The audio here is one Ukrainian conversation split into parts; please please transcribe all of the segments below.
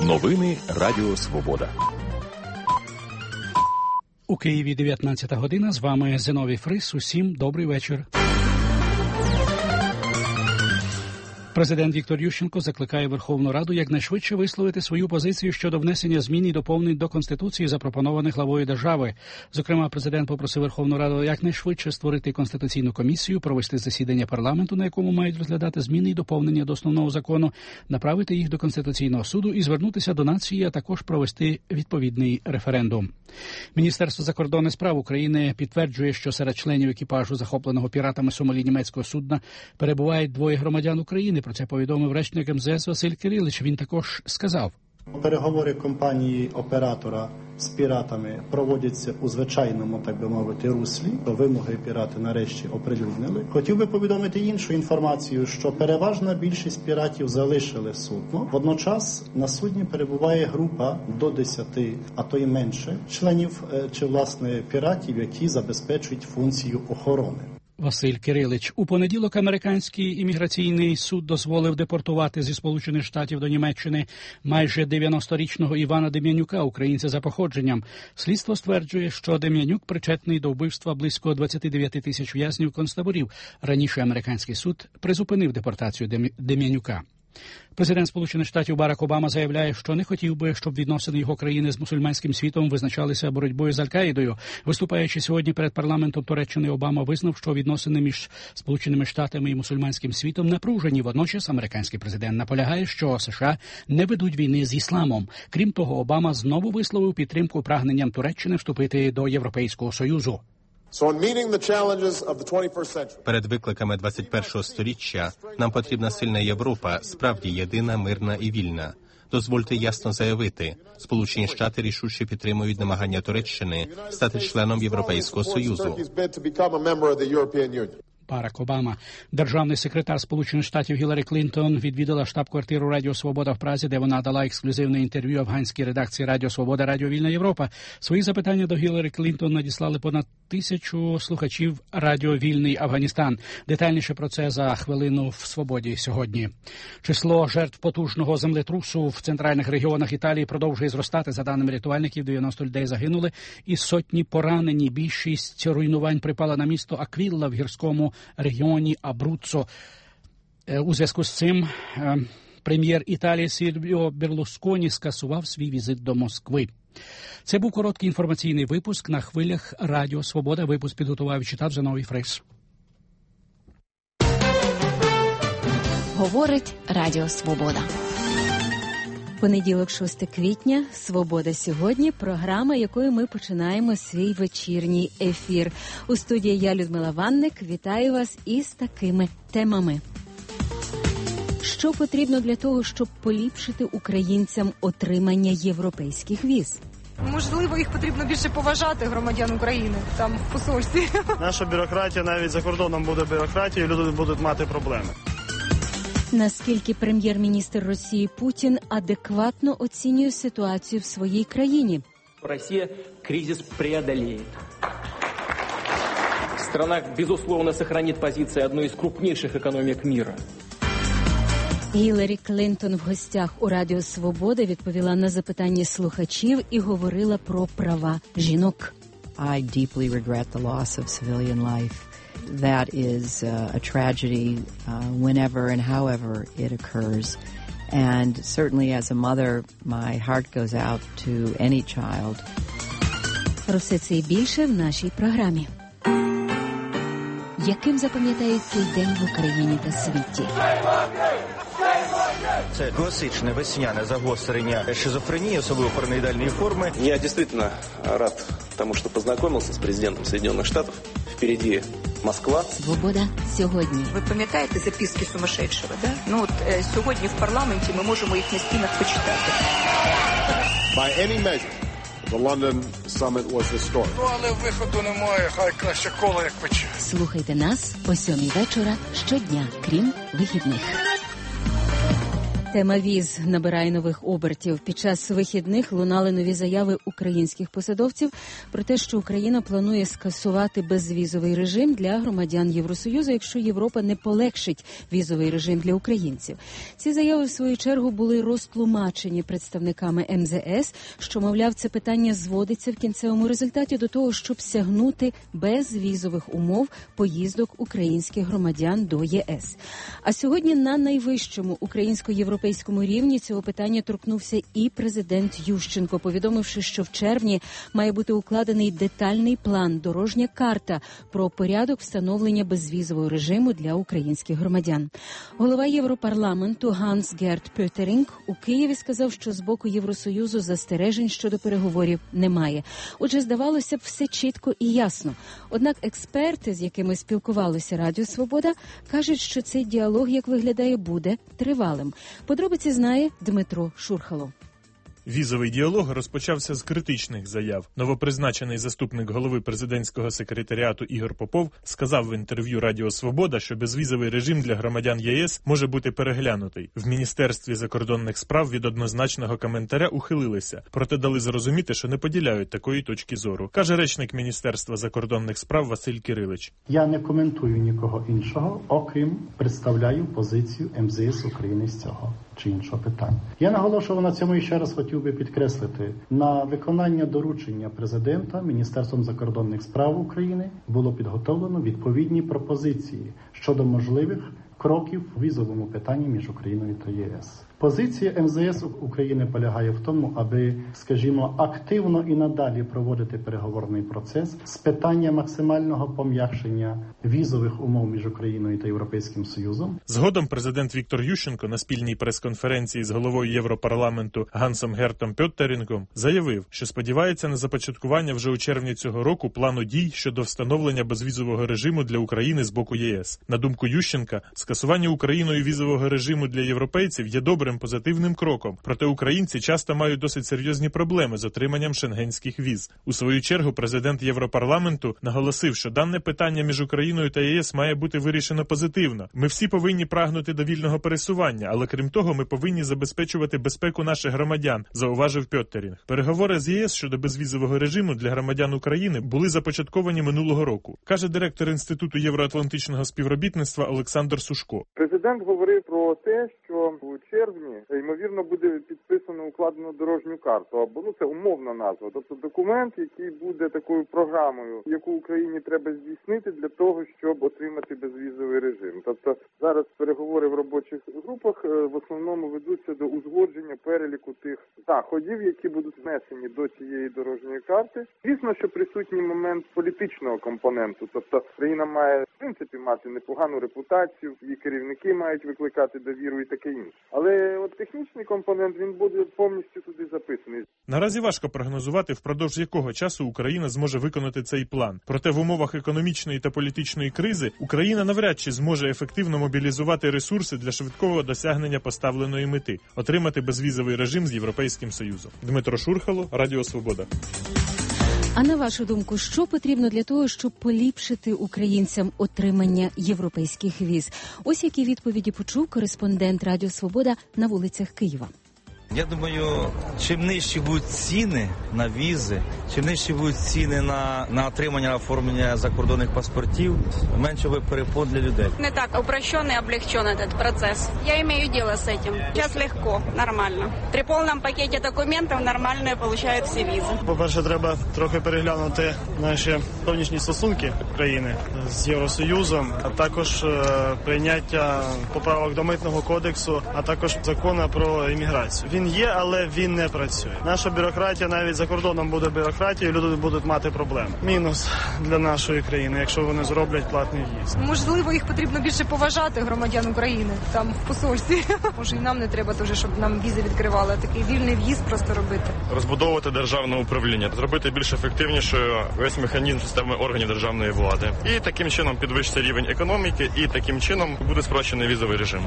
Новини Радіо Свобода. У Києві 19 година. З вами Зиновій Фрис. Усім добрий вечір. Президент Віктор Ющенко закликає Верховну Раду якнайшвидше висловити свою позицію щодо внесення змін і доповнень до Конституції, запропонованих главою держави. Зокрема, президент попросив Верховну Раду якнайшвидше створити Конституційну комісію, провести засідання парламенту, на якому мають розглядати зміни і доповнення до основного закону, направити їх до Конституційного суду і звернутися до нації, а також провести відповідний референдум. Міністерство закордонних справ України підтверджує, що серед членів екіпажу захопленого піратами Сомалі німецького судна перебувають двоє громадян України. Про це повідомив речник МЗС Василь Кирилич. Він також сказав: переговори компанії-оператора з піратами проводяться у звичайному, так би мовити, руслі. Вимоги пірати нарешті оприлюднили. Хотів би повідомити іншу інформацію, що переважна більшість піратів залишили судно. Водночас на судні перебуває група до 10, а то й менше, членів чи, власне, піратів, які забезпечують функцію охорони. Василь Кирилич. У понеділок американський імміграційний суд дозволив депортувати зі Сполучених Штатів до Німеччини майже 90-річного Івана Дем'янюка, українця за походженням. Слідство стверджує, що Дем'янюк причетний до вбивства близько 29 тисяч в'язнів концтаборів. Раніше американський суд призупинив депортацію Дем'янюка. Президент Сполучених Штатів Барак Обама заявляє, що не хотів би, щоб відносини його країни з мусульманським світом визначалися боротьбою з Аль-Каїдою. Виступаючи сьогодні перед парламентом Туреччини, Обама визнав, що відносини між Сполученими Штатами і мусульманським світом напружені. Водночас американський президент наполягає, що США не ведуть війни з ісламом. Крім того, Обама знову висловив підтримку прагненням Туреччини вступити до Європейського Союзу. Перед викликами 21-го сторіччя нам потрібна сильна Європа, справді єдина, мирна і вільна. Дозвольте ясно заявити, Сполучені Штати рішуче підтримують намагання Туреччини стати членом Європейського Союзу. Барак Обама. Державний секретар Сполучених Штатів Гіларі Клінтон відвідала штаб-квартиру Радіо Свобода в Празі, де вона дала ексклюзивне інтерв'ю афганській редакції Радіо Свобода, Радіо Вільна Європа. Свої запитання до Гіларі Клінтон надіслали понад 1000 слухачів Радіо Вільний Афганістан. Детальніше про це за хвилину в Свободі сьогодні. Число жертв потужного землетрусу в центральних регіонах Італії продовжує зростати. За даними рятувальників, 90 людей загинули і сотні поранені. Більшість руйнувань припала на місто Аквілла в гірському регіоні Абруццо. У зв'язку з цим прем'єр Італії Сільвіо Берлусконі скасував свій візит до Москви. Це був короткий інформаційний випуск на хвилях Радіо Свобода. Випуск підготував і читав Зиновій Фрис. Говорить Радіо Свобода. Понеділок, 6 квітня, «Свобода сьогодні» – програма, якою ми починаємо свій вечірній ефір. У студії я, Людмила Ванник, вітаю вас із такими темами. Що потрібно для того, щоб поліпшити українцям отримання європейських віз? Можливо, їх потрібно більше поважати, громадян України, там в посольстві. Наша бюрократія, навіть за кордоном буде бюрократія, люди будуть мати проблеми. Наскільки прем'єр-міністр Росії Путін адекватно оцінює ситуацію в своїй країні? Росія кризис преодолеет. Страна, безусловно, сохранит позиции одной из крупнейших экономик мира. Гіларі Клінтон в гостях у Радіо Свобода відповіла на запитання слухачів і говорила про права жінок. I deeply regret the loss of civilian life. That is a tragedy whenever and however it occurs. And certainly as a mother, my heart goes out to any child. Про все це і більше в нашій програмі. Яким запам'ятають цей день в Україні та світі? Це класичне весняне загострення шизофренії, особливо параноїдальної форми. Я действительно рад тому, что познакомился с президентом Соединенных Штатов. Впереди Москва. Свобода сьогодні. Ви пам'ятаєте записки сумасшедшего, да? Ну от сьогодні в парламенті ми можемо їх на стінах почитати. By any measure, the London summit was historic. Ну, але виходу немає, хай краще коло як пече. Слухайте нас о 7:00 вечора щодня, крім вихідних. Тема віз набирає нових обертів. Під час вихідних лунали нові заяви українських посадовців про те, що Україна планує скасувати безвізовий режим для громадян Євросоюзу, якщо Європа не полегшить візовий режим для українців. Ці заяви, в свою чергу, були розтлумачені представниками МЗС, що, мовляв, це питання зводиться в кінцевому результаті до того, щоб сягнути безвізових умов поїздок українських громадян до ЄС. А сьогодні на найвищому українсько-європейському рівні цього питання торкнувся і президент Ющенко, повідомивши, що в червні має бути укладений детальний план, дорожня карта про порядок встановлення безвізового режиму для українських громадян. Голова Європарламенту Ганс Герт Пьотерінг у Києві сказав, що з боку Євросоюзу застережень щодо переговорів немає. Отже, здавалося б, все чітко і ясно. Однак експерти, з якими спілкувалося Радіо Свобода, кажуть, що цей діалог, як виглядає, буде тривалим. Подробиці знає Дмитро Шурхало. Візовий діалог розпочався з критичних заяв. Новопризначений заступник голови президентського секретаріату Ігор Попов сказав в інтерв'ю Радіо Свобода, що безвізовий режим для громадян ЄС може бути переглянутий. В Міністерстві закордонних справ від однозначного коментаря ухилилися, проте дали зрозуміти, що не поділяють такої точки зору. Каже речник Міністерства закордонних справ Василь Кирилич. Я не коментую нікого іншого, окрім представляю позицію МЗС України з цього чи іншого питання. Я наголошував на цьому і ще раз хотів би підкреслити. На виконання доручення президента Міністерством закордонних справ України було підготовлено відповідні пропозиції щодо можливих кроків у візовому питанні між Україною та ЄС. Позиція МЗС України полягає в тому, аби, скажімо, активно і надалі проводити переговорний процес з питання максимального пом'якшення візових умов між Україною та Європейським Союзом. Згодом президент Віктор Ющенко на спільній прес-конференції з головою Європарламенту Гансом Гертом Пьотерінгом заявив, що сподівається на започаткування вже у червні цього року плану дій щодо встановлення безвізового режиму для України з боку ЄС. На думку Ющенка, скасування Україною візового режиму для європейців є добрим позитивним кроком, проте українці часто мають досить серйозні проблеми з отриманням шенгенських віз. У свою чергу президент Європарламенту наголосив, що дане питання між Україною та ЄС має бути вирішено позитивно. Ми всі повинні прагнути до вільного пересування, але крім того, ми повинні забезпечувати безпеку наших громадян, зауважив Пьотерінг. Переговори з ЄС щодо безвізового режиму для громадян України були започатковані минулого року, каже директор Інституту євроатлантичного співробітництва Олександр Сушко. Президент говорив про те, що у червні ймовірно буде підписано укладено дорожню карту, або це умовна назва, тобто документ, який буде такою програмою, яку Україні треба здійснити для того, щоб отримати безвізовий режим. Тобто зараз переговори в робочих групах в основному ведуться до узгодження переліку тих заходів, які будуть внесені до цієї дорожньої карти. Звісно, що присутній момент політичного компоненту, тобто країна має в принципі мати непогану репутацію, її керівники мають викликати довіру і таке інше. Але от технічний компонент, він буде повністю туди записаний. Наразі важко прогнозувати, впродовж якого часу Україна зможе виконати цей план. Проте в умовах економічної та політичної кризи Україна навряд чи зможе ефективно мобілізувати ресурси для швидкого досягнення поставленої мети – отримати безвізовий режим з Європейським Союзом. Дмитро Шурхало, Радіо Свобода. А на вашу думку, що потрібно для того, щоб поліпшити українцям отримання європейських віз? Ось які відповіді почув кореспондент Радіо Свобода на вулицях Києва. Я думаю, чим нижчі будуть ціни на візи, чим нижчі будуть ціни на отримання, оформлення закордонних паспортів, менше буде перепон для людей. Не так упрощенный, облегченный этот процесс. Я имею дело с этим. Сейчас легко, нормально. При повному пакеті документів нормально получають всі візи. По-перше, треба трохи переглянути наші зовнішні стосунки країни з Євросоюзом, а також прийняття поправок до Митного кодексу, а також закону про імміграцію. Він є, але він не працює. Наша бюрократія, навіть за кордоном буде бюрократія, люди будуть мати проблеми. Мінус для нашої країни, якщо вони зроблять платний в'їзд. Можливо, їх потрібно більше поважати, громадян України, там в посольстві. Може, і нам не треба теж, щоб нам візи відкривали, а такий вільний в'їзд просто робити. Розбудовувати державне управління, зробити більш ефективнішою весь механізм системи органів державної влади. І таким чином підвищиться рівень економіки, і таким чином буде спрощений візовий режим.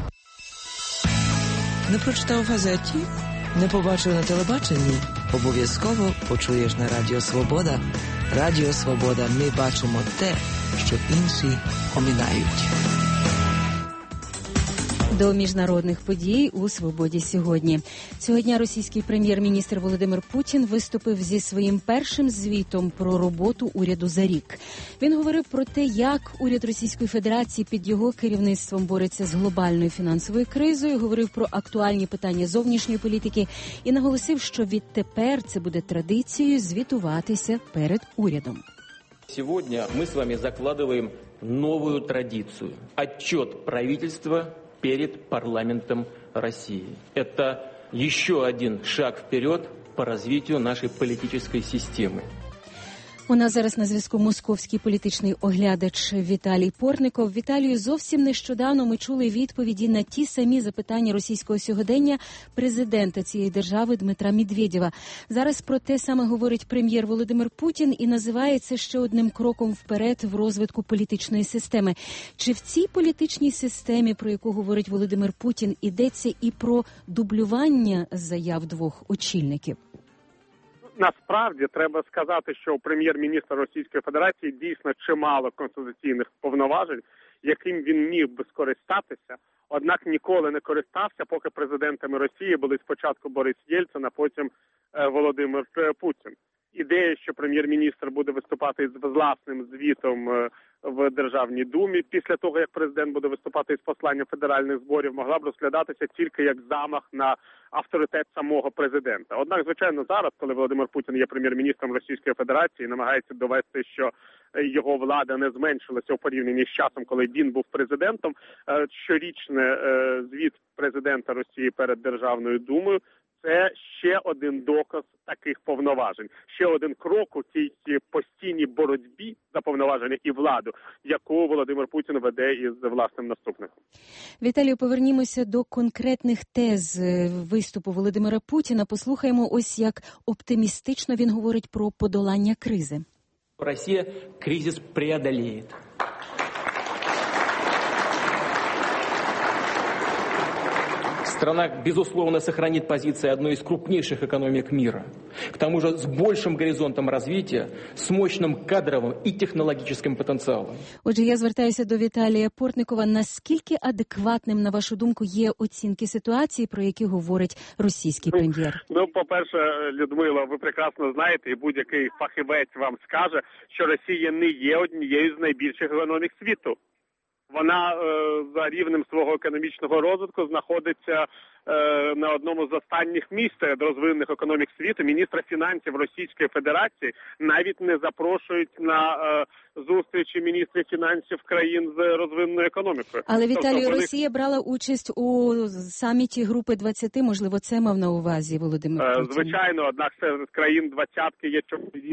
Не прочитав в газеті? Не побачив на телебаченні? Обов'язково почуєш на Радіо Свобода. Радіо Свобода. Ми бачимо те, що інші оминають. До міжнародних подій у «Свободі сьогодні». Сьогодні російський прем'єр-міністр Володимир Путін виступив зі своїм першим звітом про роботу уряду за рік. Він говорив про те, як уряд Російської Федерації під його керівництвом бореться з глобальною фінансовою кризою, говорив про актуальні питання зовнішньої політики і наголосив, що відтепер це буде традицією звітуватися перед урядом. Сегодня мы с вами закладываем новую традицию – отчет правительства перед парламентом России. Это еще один шаг вперед по развитию нашей политической системы. У нас зараз на зв'язку московський політичний оглядач Віталій Портников. Віталію, зовсім нещодавно ми чули відповіді на ті самі запитання російського сьогодення президента цієї держави Дмитра Медведєва. Зараз про те саме говорить прем'єр Володимир Путін і називає це ще одним кроком вперед в розвитку політичної системи. Чи в цій політичній системі, про яку говорить Володимир Путін, йдеться і про дублювання заяв двох очільників? Насправді, треба сказати, що у прем'єр-міністра Російської Федерації дійсно чимало конституційних повноважень, яким він міг би скористатися, однак ніколи не користався, поки президентами Росії були спочатку Борис Єльцин, а потім Володимир Путін. Ідея, що прем'єр-міністр буде виступати з власним звітом в Державній Думі після того, як президент буде виступати із посланням федеральних зборів, могла б розглядатися тільки як замах на авторитет самого президента. Однак, звичайно, зараз, коли Володимир Путін є прем'єр-міністром Російської Федерації, намагається довести, що його влада не зменшилася у порівнянні з часом, коли він був президентом, щорічний звіт президента Росії перед Державною Думою – це ще один доказ таких повноважень, ще один крок у тій постійній боротьбі за повноваження і владу, яку Володимир Путін веде із власним наступником. Віталію, повернімося до конкретних тез виступу Володимира Путіна. Послухаємо ось як оптимістично він говорить про подолання кризи. Росія кризис преодолеє. Страна, безусловно, сохранит позиции одной из крупнейших экономик мира. К тому же с большим горизонтом развития, с мощным кадровым и технологическим потенциалом. Отже, я звертаюся до Віталія Портникова. Наскільки адекватним, на вашу думку, є оцінки ситуації, про які говорить російський прем'єр? Ну, по-перше, Людмила, ви прекрасно знаєте, і будь-який фахівець вам скаже, що Росія не є однією з найбільших економік світу. Вона за рівнем свого економічного розвитку знаходиться на одному з останніх місць серед розвинених економік світу. Міністра фінансів Російської Федерації навіть не запрошують на зустрічі міністрів фінансів країн з розвиненою економікою. Але, Віталію, Росія брала участь у саміті Групи 20, можливо, це мав на увазі Володимир Путін? Звичайно, однак серед країн двадцятки є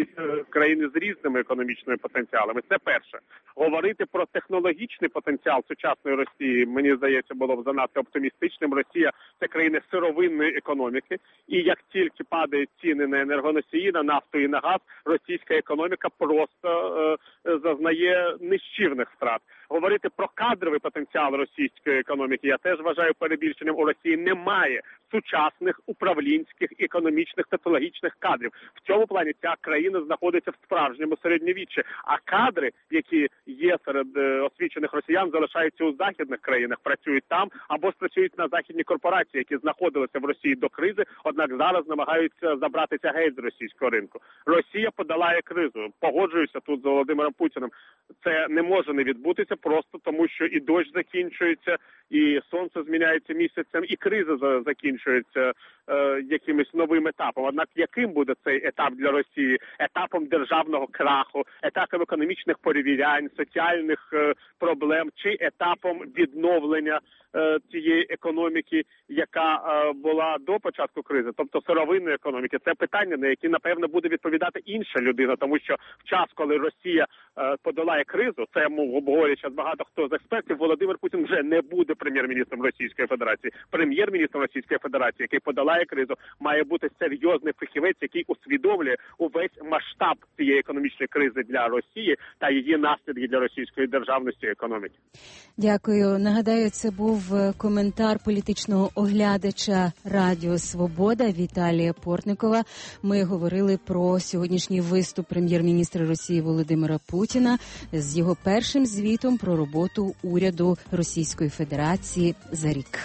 країни з різними економічними потенціалами. Це перше. Говорити про технологічний потенціал сучасної Росії, мені здається, було б занадто оптимістичним. Росія – це країна сировинної економіки, і як тільки падають ціни на енергоносії, на нафту і на газ, російська економіка просто зазнає нищівних втрат. Говорити про кадровий потенціал російської економіки я теж вважаю перебільшенням. У Росії немає сучасних управлінських, економічних, технологічних кадрів. В цьому плані ця країна знаходиться в справжньому середньовіччі. А кадри, які є серед освічених росіян, залишаються у західних країнах, працюють там або працюють на західні корпорації, які знаходилися в Росії до кризи, однак зараз намагаються забратися геть з російського ринку. Росія подолає кризу. Погоджуюся тут з Володимиром Путіним. Це не може не відбутися просто тому, що і дощ закінчується, і сонце зміняється місяцем, і криза закінчується якимось новим етапом. Однак яким буде цей етап для Росії? Етапом державного краху, етапом економічних перевірянь, соціальних проблем, чи етапом відновлення цієї економіки, яка була до початку кризи, тобто сировинної економіки? Це питання, на які, напевно, буде відповідати інша людина, тому що в час, коли Росія подолає кризу, це обговорює зараз багато хто з експертів, Володимир Путін вже не буде прем'єр-міністром Російської Федерації. Прем'єр-міністром Російської Федерації, який подолає кризу, має бути серйозний фахівець, який усвідомлює увесь масштаб цієї економічної кризи для Росії та її наслідки для російської державності і економіки. пам'ять. Дякую. Нагадаю, це був коментар політичного оглядача Радіо Свобода Віталія Портникова. Ми говорили про сьогоднішній виступ прем'єр-міністра Росії Володимира Путіна з його першим звітом про роботу уряду Російської Федерації за рік.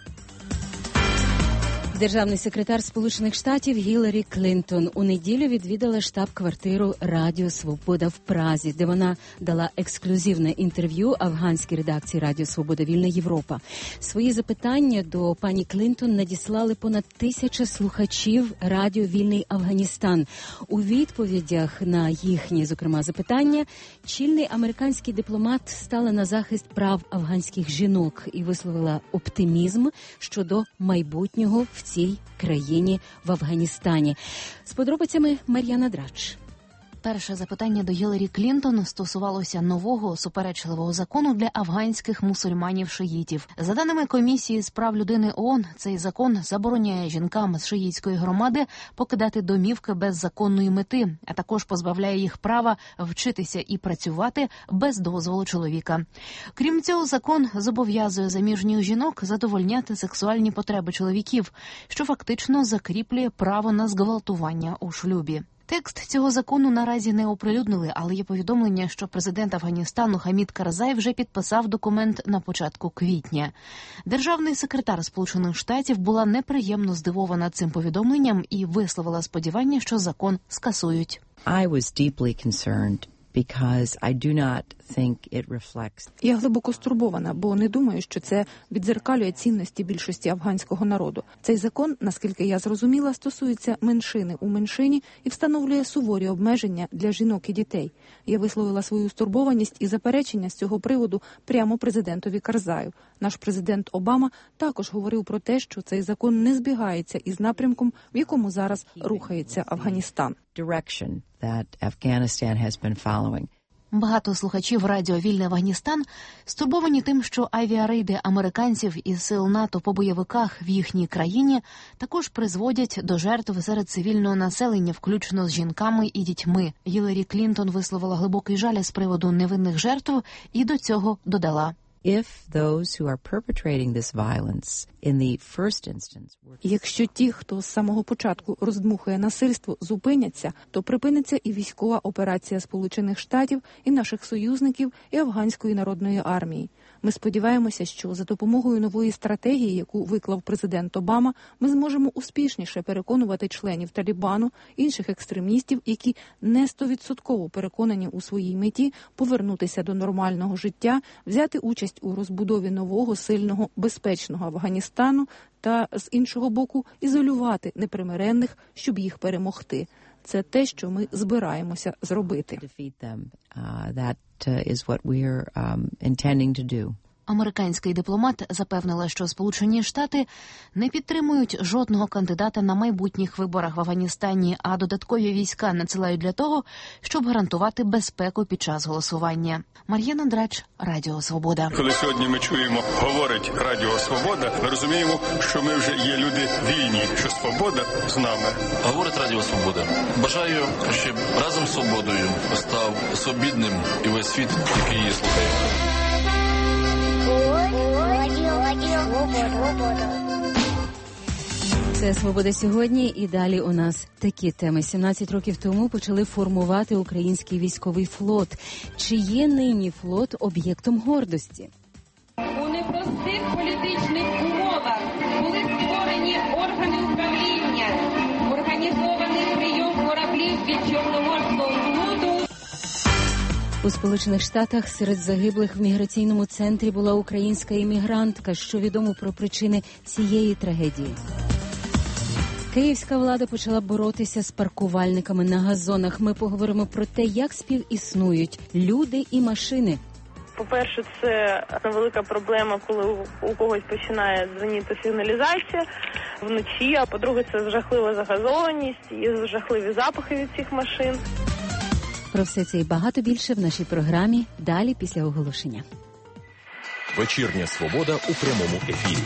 Державний секретар Сполучених Штатів Гіларі Клінтон у неділю відвідала штаб-квартиру Радіо Свобода в Празі, де вона дала ексклюзивне інтерв'ю афганській редакції Радіо Свобода Вільна Європа. Свої запитання до пані Клінтон надіслали понад 1000 слухачів Радіо Вільний Афганістан. У відповідях на їхні, зокрема, запитання, чільний американський дипломат стала на захист прав афганських жінок і висловила оптимізм щодо майбутнього в цій країні, в Афганістані. З подробицями Мар'яна Драч. Перше запитання до Гіларі Клінтон стосувалося нового суперечливого закону для афганських мусульманів-шиїтів. За даними Комісії з прав людини ООН, цей закон забороняє жінкам з шиїтської громади покидати домівки без законної мети, а також позбавляє їх права вчитися і працювати без дозволу чоловіка. Крім цього, закон зобов'язує заміжніх жінок задовольняти сексуальні потреби чоловіків, що фактично закріплює право на зґвалтування у шлюбі. Текст цього закону наразі не оприлюднили, але є повідомлення, що президент Афганістану Хамід Карзай вже підписав документ на початку квітня. Державний секретар Сполучених Штатів була неприємно здивована цим повідомленням і висловила сподівання, що закон скасують. I was deeply concerned because I do not think it reflects. Я глибоко стурбована, бо не думаю, що це віддзеркалює цінності більшості афганського народу. Цей закон, наскільки я зрозуміла, стосується меншини у меншині і встановлює суворі обмеження для жінок і дітей. Я висловила свою стурбованість і заперечення з цього приводу прямо президентові Карзаю. Наш президент Обама також говорив про те, що цей закон не збігається із напрямком, в якому зараз рухається Афганістан. Direction that Afghanistan has been following. Багато слухачів Радіо Вільний Афганістан стурбовані тим, що авіарейди американців із сил НАТО по бойовиках в їхній країні також призводять до жертв серед цивільного населення, включно з жінками і дітьми. Гіларі Клінтон висловила глибокий жаль з приводу невинних жертв і до цього додала: If those who are perpetrating this violence in the first instance... Якщо ті, хто з самого початку роздмухує насильство, зупиняться, то припиниться і військова операція Сполучених Штатів, і наших союзників, і Афганської народної армії. Ми сподіваємося, що за допомогою нової стратегії, яку виклав президент Обама, ми зможемо успішніше переконувати членів Талібану, інших екстремістів, які не 100% переконані у своїй меті повернутися до нормального життя, взяти участь у розбудові нового, сильного, безпечного Афганістану та, з іншого боку, ізолювати непримиренних, щоб їх перемогти. Це те, що ми збираємося зробити. Американський дипломат запевнила, що Сполучені Штати не підтримують жодного кандидата на майбутніх виборах в Афганістані, а додаткові війська надсилають для того, щоб гарантувати безпеку під час голосування. Мар'яна Драч, Радіо Свобода. Коли сьогодні ми чуємо, говорить Радіо Свобода, ми розуміємо, що ми вже є люди вільні, що свобода з нами. Говорить Радіо Свобода. Бажаю, щоб разом з свободою став свобідним і весь світ, який її слухає. Це «Свобода сьогодні» і далі у нас такі теми. 17 років тому почали формувати український військовий флот. Чи є нині флот об'єктом гордості? У непростих політичних умовах були створені органи управління, організований прийом кораблів від Чорноморського флоту. У Сполучених Штатах серед загиблих в міграційному центрі була українська іммігрантка. Що відомо про причини цієї трагедії? Київська влада почала боротися з паркувальниками на газонах. Ми поговоримо про те, як співіснують люди і машини. По-перше, це велика проблема, коли у когось починає дзвоніти сигналізація вночі. А по-друге, це жахлива загазованість і жахливі запахи від цих машин. Про все це і багато більше в нашій програмі далі після оголошення. Вечірня свобода у прямому ефірі.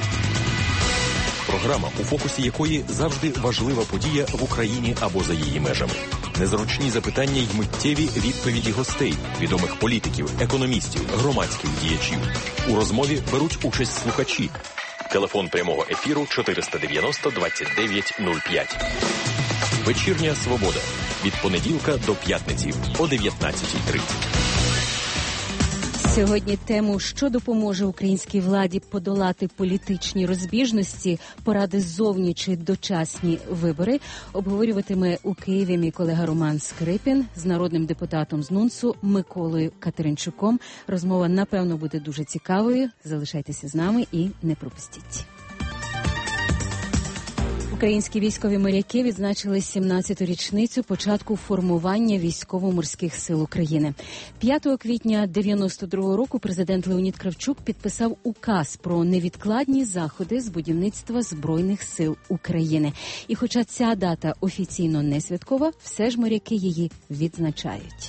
Програма, у фокусі якої завжди важлива подія в Україні або за її межами. незручні запитання й миттєві відповіді гостей, відомих політиків, економістів, громадських діячів. У розмові беруть участь слухачі. Телефон прямого ефіру 490 29 05. Вечірня свобода. Від понеділка до п'ятниці о 19:30. Сьогодні тему «Що допоможе українській владі подолати політичні розбіжності, поради ззовні чи дочасні вибори» обговорюватиме у Києві мій колега Роман Скрипін з народним депутатом з НУНСу Миколою Катеринчуком. Розмова, напевно, буде дуже цікавою. Залишайтеся з нами і не пропустіть. Українські військові моряки відзначили 17-ту річницю початку формування Військово-морських сил України. 5 квітня 92-го року президент Леонід Кравчук підписав указ про невідкладні заходи з будівництва Збройних сил України. І хоча ця дата офіційно не святкова, все ж моряки її відзначають.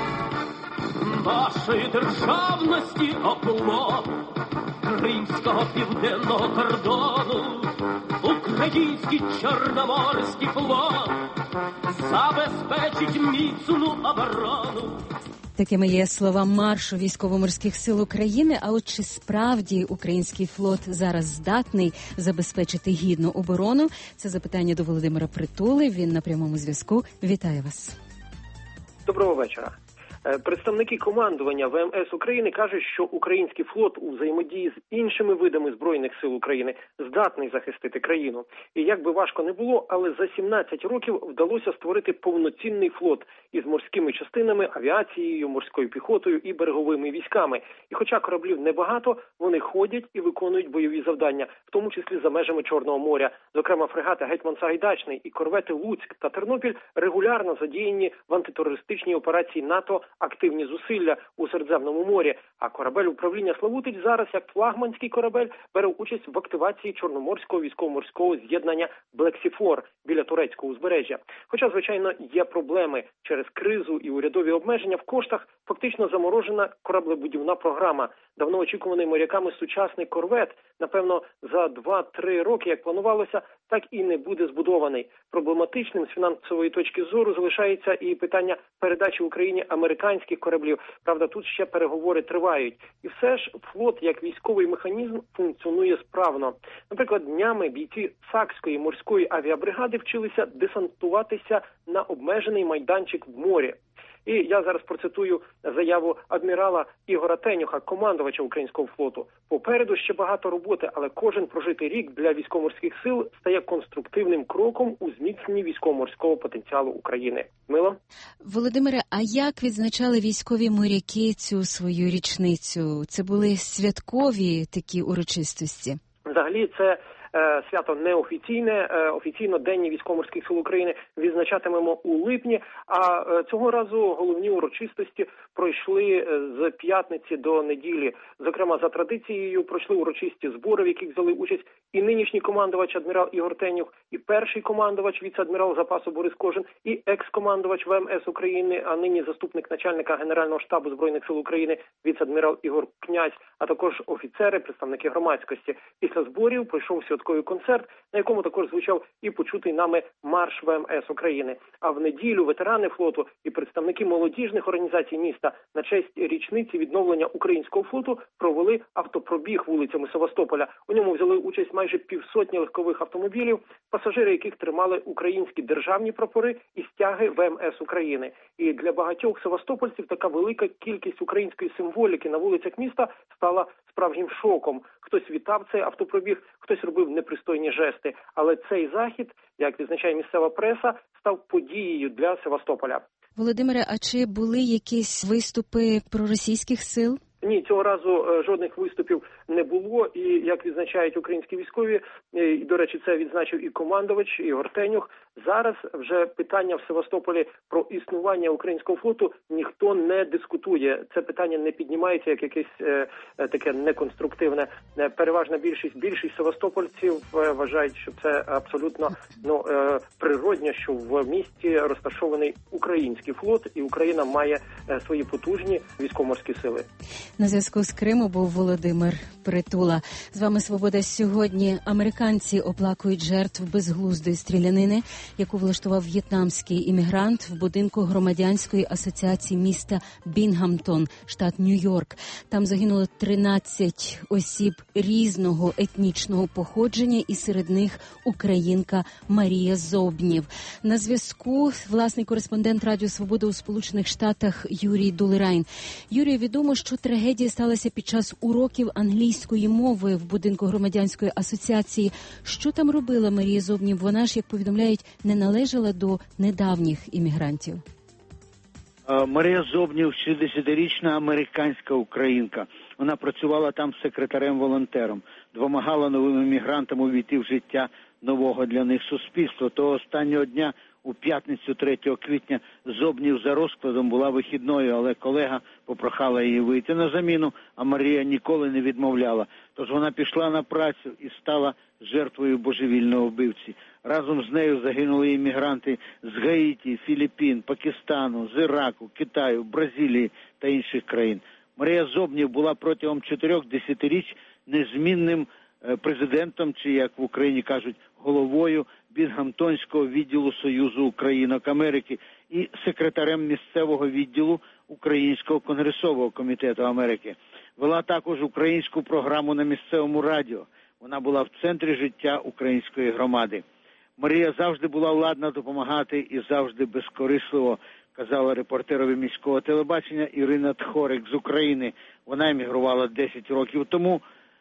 Нашої державності оплот Кримського південного кордону, український Чорноморський флот забезпечить міцну оборону. Такими є слова маршу Військово-морських сил України. А от чи справді український флот зараз здатний забезпечити гідну оборону? Це запитання до Володимира Притули. Він на прямому зв'язку. Вітаю вас. Доброго вечора. Представники командування ВМС України кажуть, що український флот у взаємодії з іншими видами Збройних сил України здатний захистити країну. І як би важко не було, але за 17 років вдалося створити повноцінний флот із морськими частинами, авіацією, морською піхотою і береговими військами. І хоча кораблів небагато, вони ходять і виконують бойові завдання, в тому числі за межами Чорного моря. Зокрема, фрегати «Гетьман Сагайдачний» і корвети «Луцьк» та «Тернопіль» регулярно задіяні в антитерористичній операції НАТО активні зусилля у Середземному морі, а корабель управління «Славутич» зараз, як флагманський корабель, бере участь в активації Чорноморського військово-морського з'єднання «Блексіфор» біля турецького узбережжя. Хоча, звичайно, є проблеми через кризу і урядові обмеження в коштах, фактично заморожена кораблебудівна програма. Давно очікуваний моряками сучасний корвет, напевно, за 2-3 роки, як планувалося, так і не буде збудований. Проблематичним з фінансової точки зору залишається і питання передачі Україні американських кораблів. Правда, тут ще переговори тривають. І все ж флот як військовий механізм функціонує справно. Наприклад, днями бійці Сакської морської авіабригади вчилися десантуватися на обмежений майданчик в морі. І я зараз процитую заяву адмірала Ігора Тенюха, командувача українського флоту. Попереду ще багато роботи, але кожен прожитий рік для військово-морських сил стає конструктивним кроком у зміцненні військово-морського потенціалу України. Мило? Володимире, а як відзначали військові моряки цю свою річницю? Це були святкові такі урочистості? Взагалі це свято неофіційне, офіційно День військово-морських сил України відзначатимемо у липні, а цього разу головні урочистості пройшли з п'ятниці до неділі. Зокрема, за традицією пройшли урочисті збори, в яких взяли участь і нинішній командувач адмірал Ігор Тенюх, і перший командувач віце-адмірал запасу Борис Кожин, і екс-командувач ВМС України, а нині заступник начальника Генерального штабу Збройних сил України віце-адмірал Ігор Князь, а також офіцери, представники громадськості. Після зборів пройшов святковий концерт, на якому також звучав і почутий нами марш ВМС України. А в неділю ветерани флоту і представники молодіжних організацій міста на честь річниці відновлення українського флоту провели автопробіг вулицями Севастополя. У ньому взяли участь майже 500 легкових автомобілів, пасажири яких тримали українські державні прапори і стяги ВМС України. І для багатьох севастопольців така велика кількість української символіки на вулицях міста стала справжнім шоком. Хтось вітав цей автопробіг, хтось робив непристойні жести. Але цей захід, як відзначає місцева преса, став подією для Севастополя. Володимире, а чи були якісь виступи проросійських сил? Ні, цього разу жодних виступів не було. І, як відзначають українські військові, і, до речі, це відзначив і командувач Ігор Тенюх, зараз вже питання в Севастополі про існування українського флоту ніхто не дискутує. Це питання не піднімається як якесь таке неконструктивне. Переважна більшість севастопольців вважають, що це абсолютно природньо, що в місті розташований український флот, і Україна має свої потужні військово-морські сили. На зв'язку з Криму був Володимир Притула. З вами «Свобода» сьогодні. Американці оплакують жертв безглуздої стрілянини, яку влаштував в'єтнамський іммігрант в будинку громадянської асоціації міста Бінгhamton, штат Нью-Йорк. Там загинуло 13 осіб різного етнічного походження, і серед них українка Марія Зобнів. На зв'язку власний кореспондент Радіо Свобода у Сполучених Штатах Юрій Дулерайн. Юрію, відомо, що трагедія сталася під час уроків англійської мови в будинку громадянської асоціації. Що там робила Марія Зобнів? Вона ж, як повідомляють, не належала до недавніх іммігрантів. Марія Зобнів – 60-річна американська українка. Вона працювала там секретарем-волонтером, допомагала новим іммігрантам увійти в життя нового для них суспільства. Того останнього дня, у п'ятницю 3 квітня, Зобнів за розкладом була вихідною, але колега попрохала її вийти на заміну, а Марія ніколи не відмовляла. Тож вона пішла на працю і стала жертвою божевільного вбивці. Разом з нею загинули іммігранти з Гаїті, Філіппін, Пакистану, з Іраку, Китаю, Бразилії та інших країн. Марія Зобнів була протягом 4 десятиріч незмінним президентом, чи, як в Україні кажуть, головою Бінгhamtonського відділу Союзу Українок Америки і секретарем місцевого відділу Українського конгресового комітету Америки. Вела також українську програму на місцевому радіо. Вона була в центрі життя української громади. Марія завжди була ладна допомагати і завжди безкорисливо, казала репортерові міського телебачення Ірина Тхорик з України. Вона емігрувала 10 років тому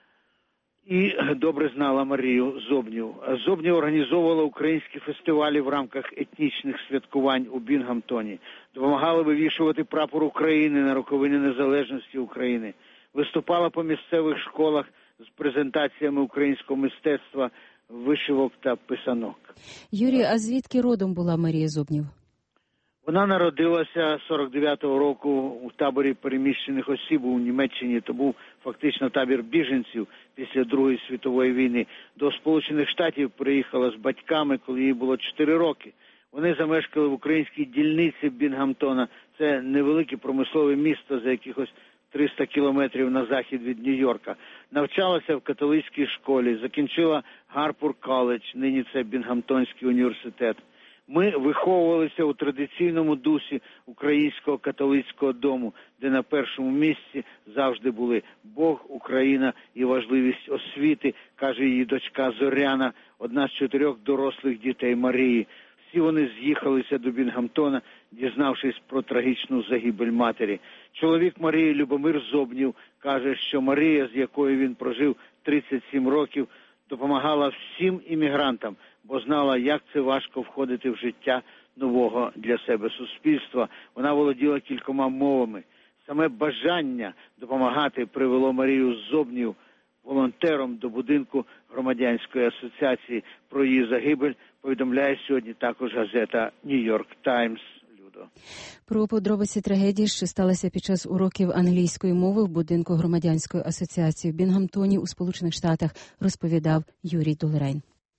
і добре знала Марію Зобнів. Зобнів організовувала українські фестивалі в рамках етнічних святкувань у Бінгhamtoні. Допомагала вивішувати прапор України на роковині незалежності України. Виступала по місцевих школах з презентаціями українського мистецтва, вишивок та писанок. Юрій, а звідки родом була Марія Зобнів? Вона народилася 49-го року у таборі переміщених осіб у Німеччині. То був фактично табір біженців після Другої світової війни. До Сполучених Штатів приїхала з батьками, коли їй було 4 роки. Вони замешкали в українській дільниці Бінгhamtона. Це невелике промислове місто за якихось 300 кілометрів на захід від Нью-Йорка. Навчалася в католицькій школі, закінчила Гарпур коледж, нині це Бінгhamtonський університет. Ми виховувалися у традиційному дусі українського католицького дому, де на першому місці завжди були Бог, Україна і важливість освіти, каже її дочка Зоряна, одна з 4 дорослих дітей Марії. Всі вони з'їхалися до Бінгhamtона, дізнавшись про трагічну загибель матері. Чоловік Марії Любомир Зобнів каже, що Марія, з якою він прожив 37 років, допомагала всім іммігрантам, бо знала, як це важко входити в життя нового для себе суспільства. Вона володіла кількома мовами. Саме бажання допомагати привело Марію Зобнів волонтером до будинку громадянської асоціації. Про її загибель повідомляє сьогодні також газета «Нью-Йорк Таймс». Про подробиці трагедії, що сталося під час уроків англійської мови в будинку громадянської асоціації в Бінгhamtoні у Сполучених Штатах, розповідав Юрій Дулерайн.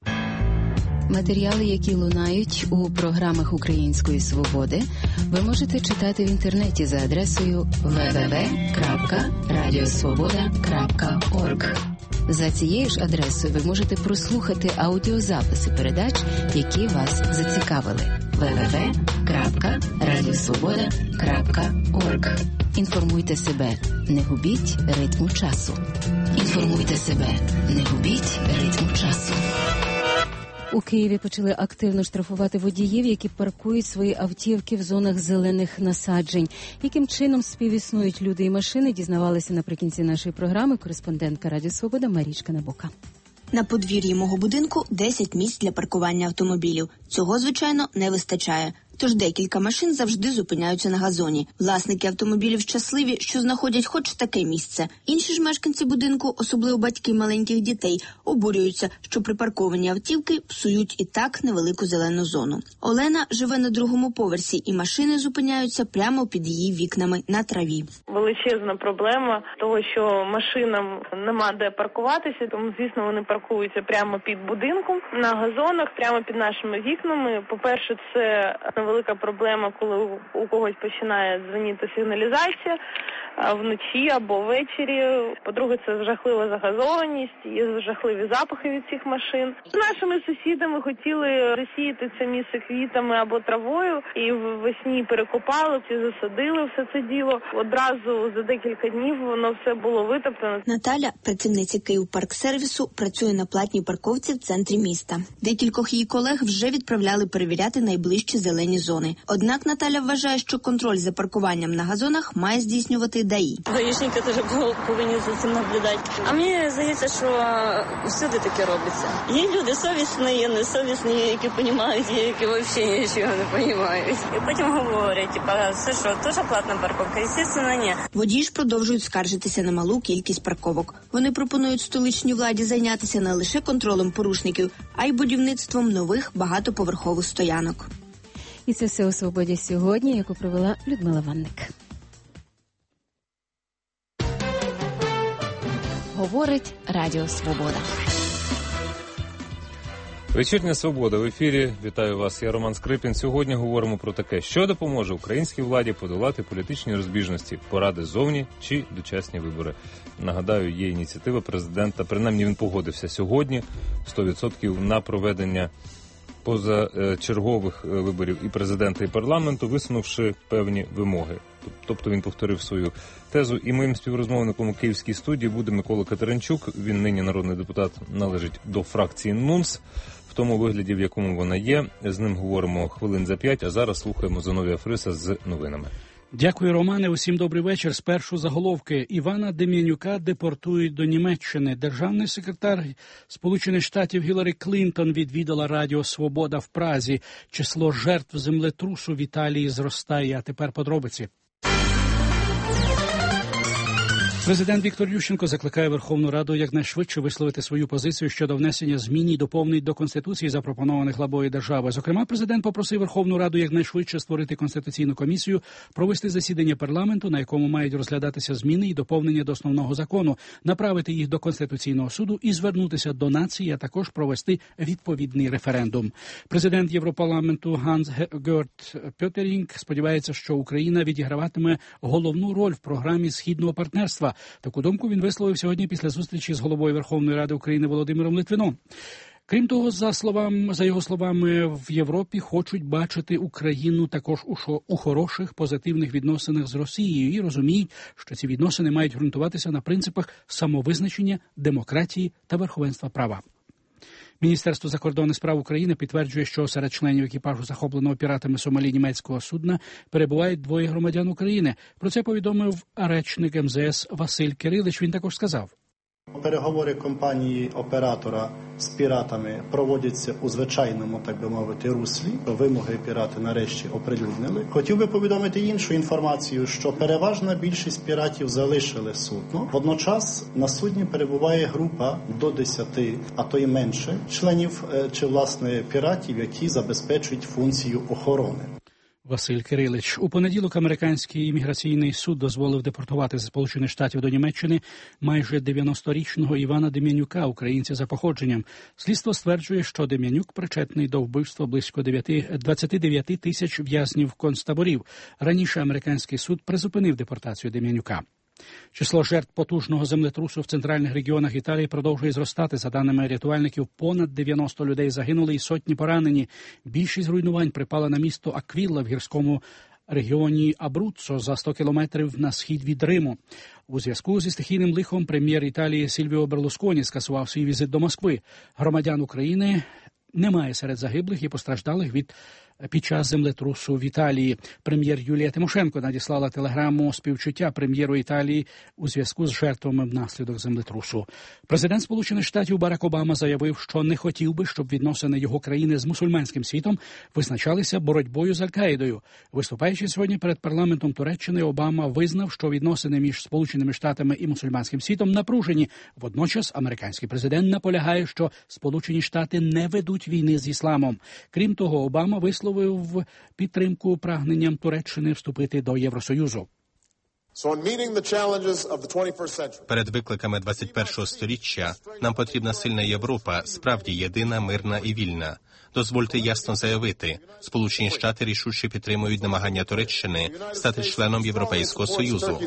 Матеріали, які лунають у програмах Української свободи, ви можете читати в інтернеті за адресою www.radiosvoboda.org. За цією ж адресою ви можете прослухати аудіозаписи передач, які вас зацікавили. www.radiosvoboda.org. Інформуйте себе, не губіть ритму часу. Інформуйте себе, не губіть ритму часу. У Києві почали активно штрафувати водіїв, які паркують свої автівки в зонах зелених насаджень. Яким чином співіснують люди і машини, дізнавалися наприкінці нашої програми кореспондентка Радіо Свобода Марічка Набока. На подвір'ї мого будинку 10 місць для паркування автомобілів. Цього, звичайно, не вистачає. Тож декілька машин завжди зупиняються на газоні. Власники автомобілів щасливі, що знаходять хоч таке місце. Інші ж мешканці будинку, особливо батьки маленьких дітей, обурюються, що припарковані автівки псують і так невелику зелену зону. Олена живе на 2-му поверсі, і машини зупиняються прямо під її вікнами на траві. Величезна проблема того, що машинам нема де паркуватися, тому, звісно, вони паркуються прямо під будинком, на газонах, прямо під нашими вікнами. По-перше, це велика проблема, коли у когось починає дзвоніти сигналізація вночі або ввечері. По-друге, це жахлива загазованість і жахливі запахи від цих машин. З нашими сусідами хотіли засіяти це місце квітами або травою, і весні перекопали, засадили все це діло. Одразу за декілька днів воно все було витоптано. Наталя, працівниця Київпарксервісу, працює на платній парковці в центрі міста. Декількох її колег вже відправляли перевіряти найближчі зелені зони. Однак Наталя вважає, що контроль за паркуванням на газонах має здійснювати ДАІ. Гаїшники теж повинні за цим наблюдати. А мені здається, що всюди таке робиться. Є люди совісні, є несовісні, які розуміють, є які взагалі нічого не розуміють. І потім говорять, це що, теж платна парковка? Звісно, ні. Водії ж продовжують скаржитися на малу кількість парковок. Вони пропонують столичній владі зайнятися не лише контролем порушників, а й будівництвом нових багатоповерхових стоянок. І це все у «Свободі сьогодні», яку провела Людмила Ванник. Говорить Радіо Свобода. Вечірня «Свобода» в ефірі. Вітаю вас, я Роман Скрипін. Сьогодні говоримо про таке, що допоможе українській владі подолати політичні розбіжності, поради зовні чи дочасні вибори. Нагадаю, є ініціатива президента, принаймні він погодився сьогодні 100% на проведення позачергових виборів і президента, і парламенту, висунувши певні вимоги. Тобто він повторив свою тезу. І моїм співрозмовником у Київській студії буде Микола Катеринчук. Він нині народний депутат, належить до фракції НУНС, в тому вигляді, в якому вона є. З ним говоримо хвилин за 5, а зараз слухаємо Зиновія Фриса з новинами. Дякую, Романе. Усім добрий вечір. Спершу заголовки. Івана Дем'янюка депортують до Німеччини. Державний секретар Сполучених Штатів Гіларі Клінтон відвідала Радіо Свобода в Празі. Число жертв землетрусу в Італії зростає. А тепер подробиці. Президент Віктор Ющенко закликає Верховну Раду якнайшвидше висловити свою позицію щодо внесення змін і доповнень до Конституції, запропонованих главою держави. Зокрема, президент попросив Верховну Раду якнайшвидше створити Конституційну комісію, провести засідання парламенту, на якому мають розглядатися зміни і доповнення до основного закону, направити їх до Конституційного суду і звернутися до нації, а також провести відповідний референдум. Президент Європарламенту Ганс Герт Пьотерінг сподівається, що Україна відіграватиме головну роль в програмі Східного партнерства. Таку думку він висловив сьогодні після зустрічі з головою Верховної Ради України Володимиром Литвином. Крім того, за його словами, в Європі хочуть бачити Україну також у хороших, позитивних відносинах з Росією і розуміють, що ці відносини мають ґрунтуватися на принципах самовизначення, демократії та верховенства права. Міністерство закордонних справ України підтверджує, що серед членів екіпажу захопленого піратами Сомалі німецького судна перебувають 2 громадян України. Про це повідомив речник МЗС Василь Кирилич. Він також сказав: переговори компанії-оператора з піратами проводяться у звичайному, так би мовити, руслі. Вимоги пірати нарешті оприлюднили. Хотів би повідомити іншу інформацію, що переважна більшість піратів залишили судно. Водночас на судні перебуває група до 10, а то й менше, членів чи, власне, піратів, які забезпечують функцію охорони. Василь Кирилич. У понеділок американський імміграційний суд дозволив депортувати з Сполучених Штатів до Німеччини майже 90-річного Івана Дем'янюка, українця за походженням. Слідство стверджує, що Дем'янюк причетний до вбивства близько 29 тисяч в'язнів концтаборів. Раніше американський суд призупинив депортацію Дем'янюка. Число жертв потужного землетрусу в центральних регіонах Італії продовжує зростати. За даними рятувальників, понад 90 людей загинули і сотні поранені. Більшість руйнувань припала на місто Аквілла в гірському регіоні Абруццо за 100 кілометрів на схід від Риму. У зв'язку зі стихійним лихом прем'єр Італії Сільвіо Берлусконі скасував свій візит до Москви. Громадян України немає серед загиблих і постраждалих під час землетрусу в Італії. Прем'єр Юлія Тимошенко надіслала телеграму співчуття прем'єру Італії у зв'язку з жертвами внаслідок землетрусу. Президент Сполучених Штатів Барак Обама заявив, що не хотів би, щоб відносини його країни з мусульманським світом визначалися боротьбою з Аль-Каїдою. Виступаючи сьогодні перед парламентом Туреччини, Обама визнав, що відносини між Сполученими Штатами і мусульманським світом напружені. Водночас американський президент наполягає, що Сполучені Штати не ведуть війни з ісламом. Крім того, Обама висловив підтримку прагненням Туреччини вступити до Євросоюзу. Перед викликами 21-го сторіччя нам потрібна сильна Європа, справді єдина, мирна і вільна. Дозвольте ясно заявити, Сполучені Штати рішуче підтримують намагання Туреччини стати членом Європейського Союзу.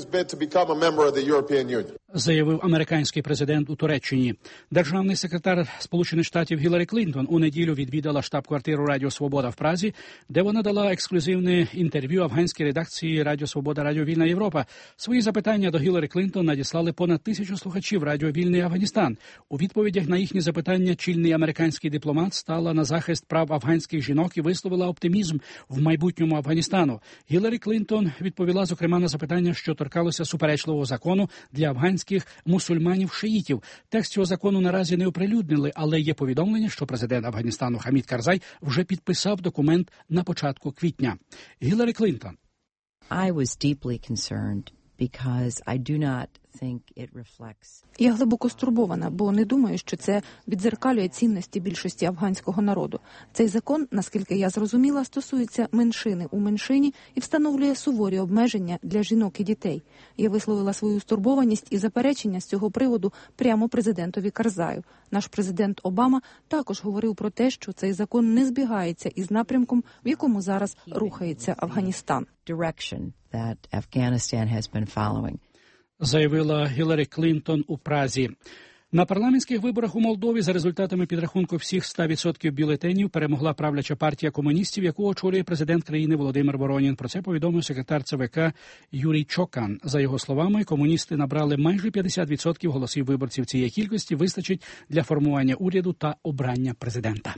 Заявив американський президент у Туреччині. Державний секретар Сполучених Штатів Гіларі Клінтон у неділю відвідала штаб-квартиру Радіо Свобода в Празі, де вона дала ексклюзивне інтерв'ю афганській редакції Радіо Свобода, Радіо Вільна Європа. Свої запитання до Гіларі Клінтон надіслали понад 1000 слухачів Радіо Вільний Афганістан. У відповідях на їхні запитання чільний американський дипломат стала на захист прав афганських жінок і висловила оптимізм в майбутньому Афганістану. Гіларі Клінтон відповіла, зокрема, на запитання, що торкалося суперечливого закону для афганських мусульманів-шиїтів. Текст цього закону наразі не оприлюднили, але є повідомлення, що президент Афганістану Хамід Карзай вже підписав документ на початку квітня. Гіларі Клінтон. I was deeply concerned because I do not think it reflects. Я глибоко стурбована, бо не думаю, що це віддзеркалює цінності більшості афганського народу. Цей закон, наскільки я зрозуміла, стосується меншини у меншині і встановлює суворі обмеження для жінок і дітей. Я висловила свою стурбованість і заперечення з цього приводу прямо президентові Карзаю. Наш президент Обама також говорив про те, що цей закон не збігається із напрямком, в якому зараз рухається Афганістан. Direction that Afghanistan has been following. Заявила Гіларі Клінтон у Празі. На парламентських виборах у Молдові за результатами підрахунку всіх 100% бюлетенів перемогла правляча партія комуністів, яку очолює президент країни Володимир Воронін. Про це повідомив секретар ЦВК Юрій Чокан. За його словами, комуністи набрали майже 50% голосів виборців. Цієї кількості вистачить для формування уряду та обрання президента.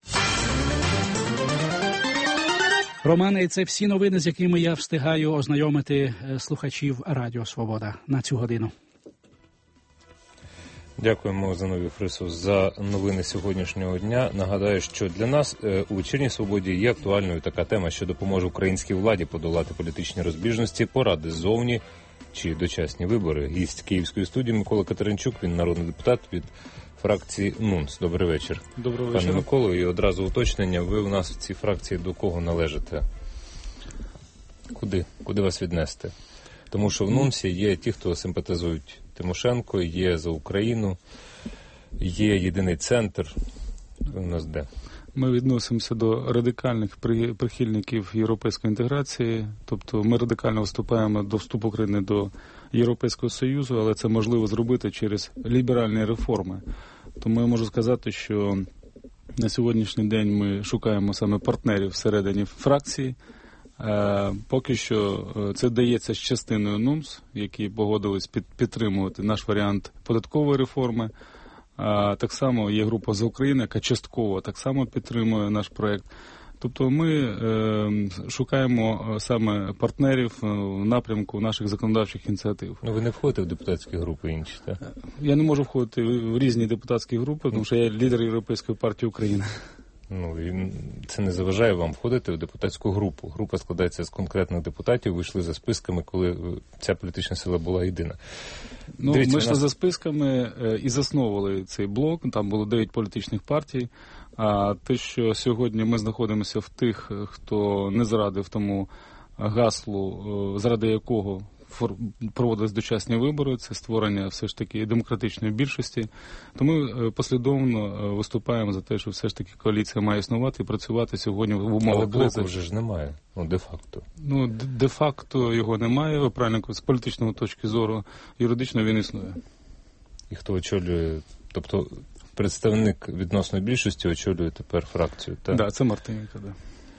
Романе, і це всі новини, з якими я встигаю ознайомити слухачів Радіо Свобода на цю годину. Дякуємо Зиновію Фрису за новини сьогоднішнього дня. Нагадаю, що для нас у «Вечірній Свободі» є актуальною така тема, що допоможе українській владі подолати політичні розбіжності, поради ззовні чи дочасні вибори. Гість Київської студії Микола Катеринчук, він народний депутат від фракції НУНС. Добрий вечір. Доброго вечора. Пане Миколо, і одразу уточнення. Ви у нас в цій фракції до кого належите? Куди вас віднести? Тому що в НУНСі є ті, хто симпатизують Тимошенко, є за Україну, є єдиний центр. Ви у нас де? Ми відносимося до радикальних прихильників європейської інтеграції, тобто ми радикально виступаємо до вступу України до Європейського Союзу, але це можливо зробити через ліберальні реформи. Тому я можу сказати, що на сьогоднішній день ми шукаємо саме партнерів всередині фракції. Поки що це дається з частиною НУНС, які погодились підтримувати наш варіант податкової реформи. Так само є група «За Україну», яка частково так само підтримує наш проєкт. Тобто ми шукаємо саме партнерів в напрямку наших законодавчих ініціатив. Ну, ви не входите в депутатські групи інші, так? Я не можу входити в різні депутатські групи, тому що я лідер Європейської партії України. Ну, і це не заважає вам входити в депутатську групу. Група складається з конкретних депутатів, ви йшли за списками, коли ця політична сила була єдина. Ну, ми йшли за списками і засновували цей блок, там було 9 політичних партій. А те, що сьогодні ми знаходимося в тих, хто не зрадив тому гаслу, заради якого проводились дочасні вибори, це створення все ж таки демократичної більшості, то ми послідовно виступаємо за те, що все ж таки коаліція має існувати і працювати сьогодні в умовах кризи. Але вже ж немає, де-факто. Ну, де-факто його немає, ви правильно, з політичної точки зору, юридично він існує. І хто очолює, тобто представник відносної більшості очолює тепер фракцію, так? Так, це Мартиненко, так.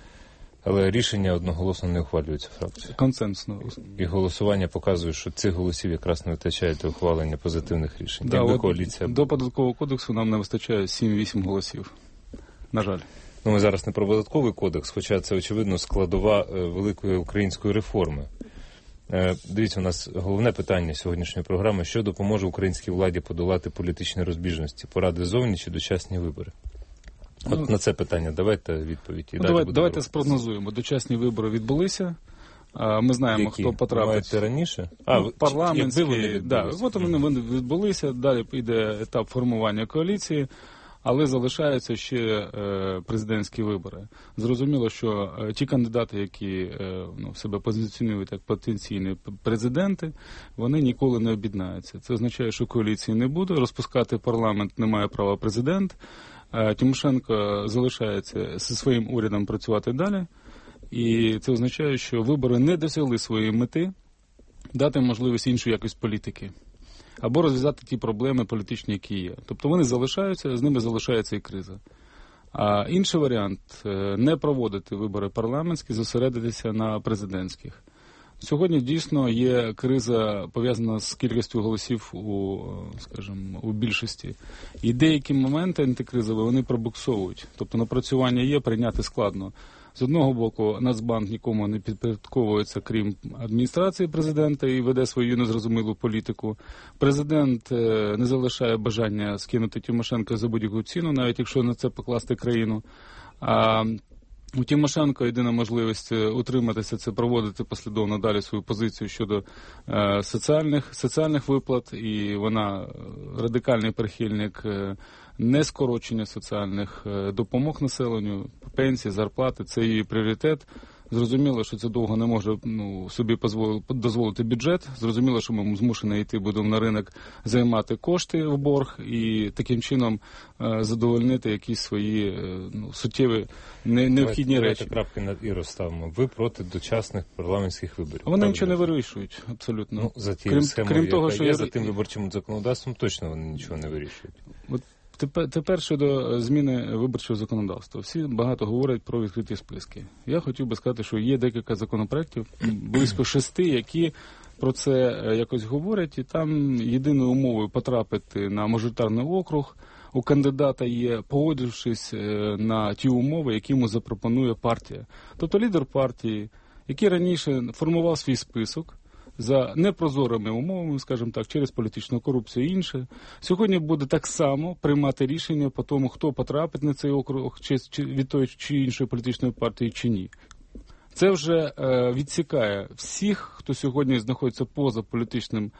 Але рішення одноголосно не ухвалюється фракцією. Консенсусно. І голосування показує, що цих голосів якраз не вистачає для ухвалення позитивних рішень. Да, коаліція... До податкового кодексу нам не вистачає 7-8 голосів. На жаль. Ну, ми зараз не про податковий кодекс, хоча це, очевидно, складова великої української реформи. Дивіться, у нас головне питання сьогоднішньої програми, що допоможе українській владі подолати політичні розбіжності, поради зовні чи дочасні вибори? От на це питання давайте відповідь. І давайте спрогнозуємо. Дочасні вибори відбулися. Ми знаємо, хто потрапить раніше. Парламентські. От вони відбулися. Далі йде етап формування коаліції. але залишаються ще президентські вибори. Зрозуміло, що ті кандидати, які себе позиціонують як потенційні президенти, вони ніколи не об'єднаються. Це означає, що коаліції не буде, розпускати парламент не має права президент, Тимошенко залишається зі своїм урядом працювати далі, і це означає, що вибори не досягли своєї мети дати можливість іншу якість політики або розв'язати ті проблеми політичні, які є. Тобто вони залишаються, з ними залишається і криза. А інший варіант – не проводити вибори парламентські, зосередитися на президентських. Сьогодні дійсно є криза, пов'язана з кількістю голосів у більшості. І деякі моменти антикризові, вони пробуксовують. Тобто напрацювання є, прийняти складно. З одного боку, Нацбанк нікому не підпорядковується, крім адміністрації президента, і веде свою незрозумілу політику. Президент не залишає бажання скинути Тимошенка за будь-яку ціну, навіть якщо на це покласти країну. А у Тимошенко єдина можливість утриматися – це проводити послідовно далі свою позицію щодо соціальних виплат, і вона радикальний прихильник не скорочення соціальних допомог населенню, пенсії, зарплати – це її пріоритет. Зрозуміло, що це довго не може собі дозволити бюджет. Зрозуміло, що ми змушені йти будемо на ринок займати кошти в борг і таким чином задовольнити якісь свої суттєві необхідні речі. Давайте крапки над «і» розставимо. Ви проти дочасних парламентських виборів. Вони нічого не вирішують, абсолютно. За тією схемою, яка є, за тим виборчим законодавством, точно вони нічого не вирішують. Тепер щодо зміни виборчого законодавства. Всі багато говорять про відкриті списки. Я хотів би сказати, що є декілька законопроєктів, близько 6, які про це якось говорять, і там єдиною умовою потрапити на мажоритарний округ у кандидата є, погодившись на ті умови, які йому запропонує партія. Тобто лідер партії, який раніше формував свій список, за непрозорими умовами, скажімо так, через політичну корупцію і інше, сьогодні буде так само приймати рішення по тому, хто потрапить на цей округ від тої чи іншої політичної партії чи ні. Це вже відсікає всіх, хто сьогодні знаходиться поза політичним,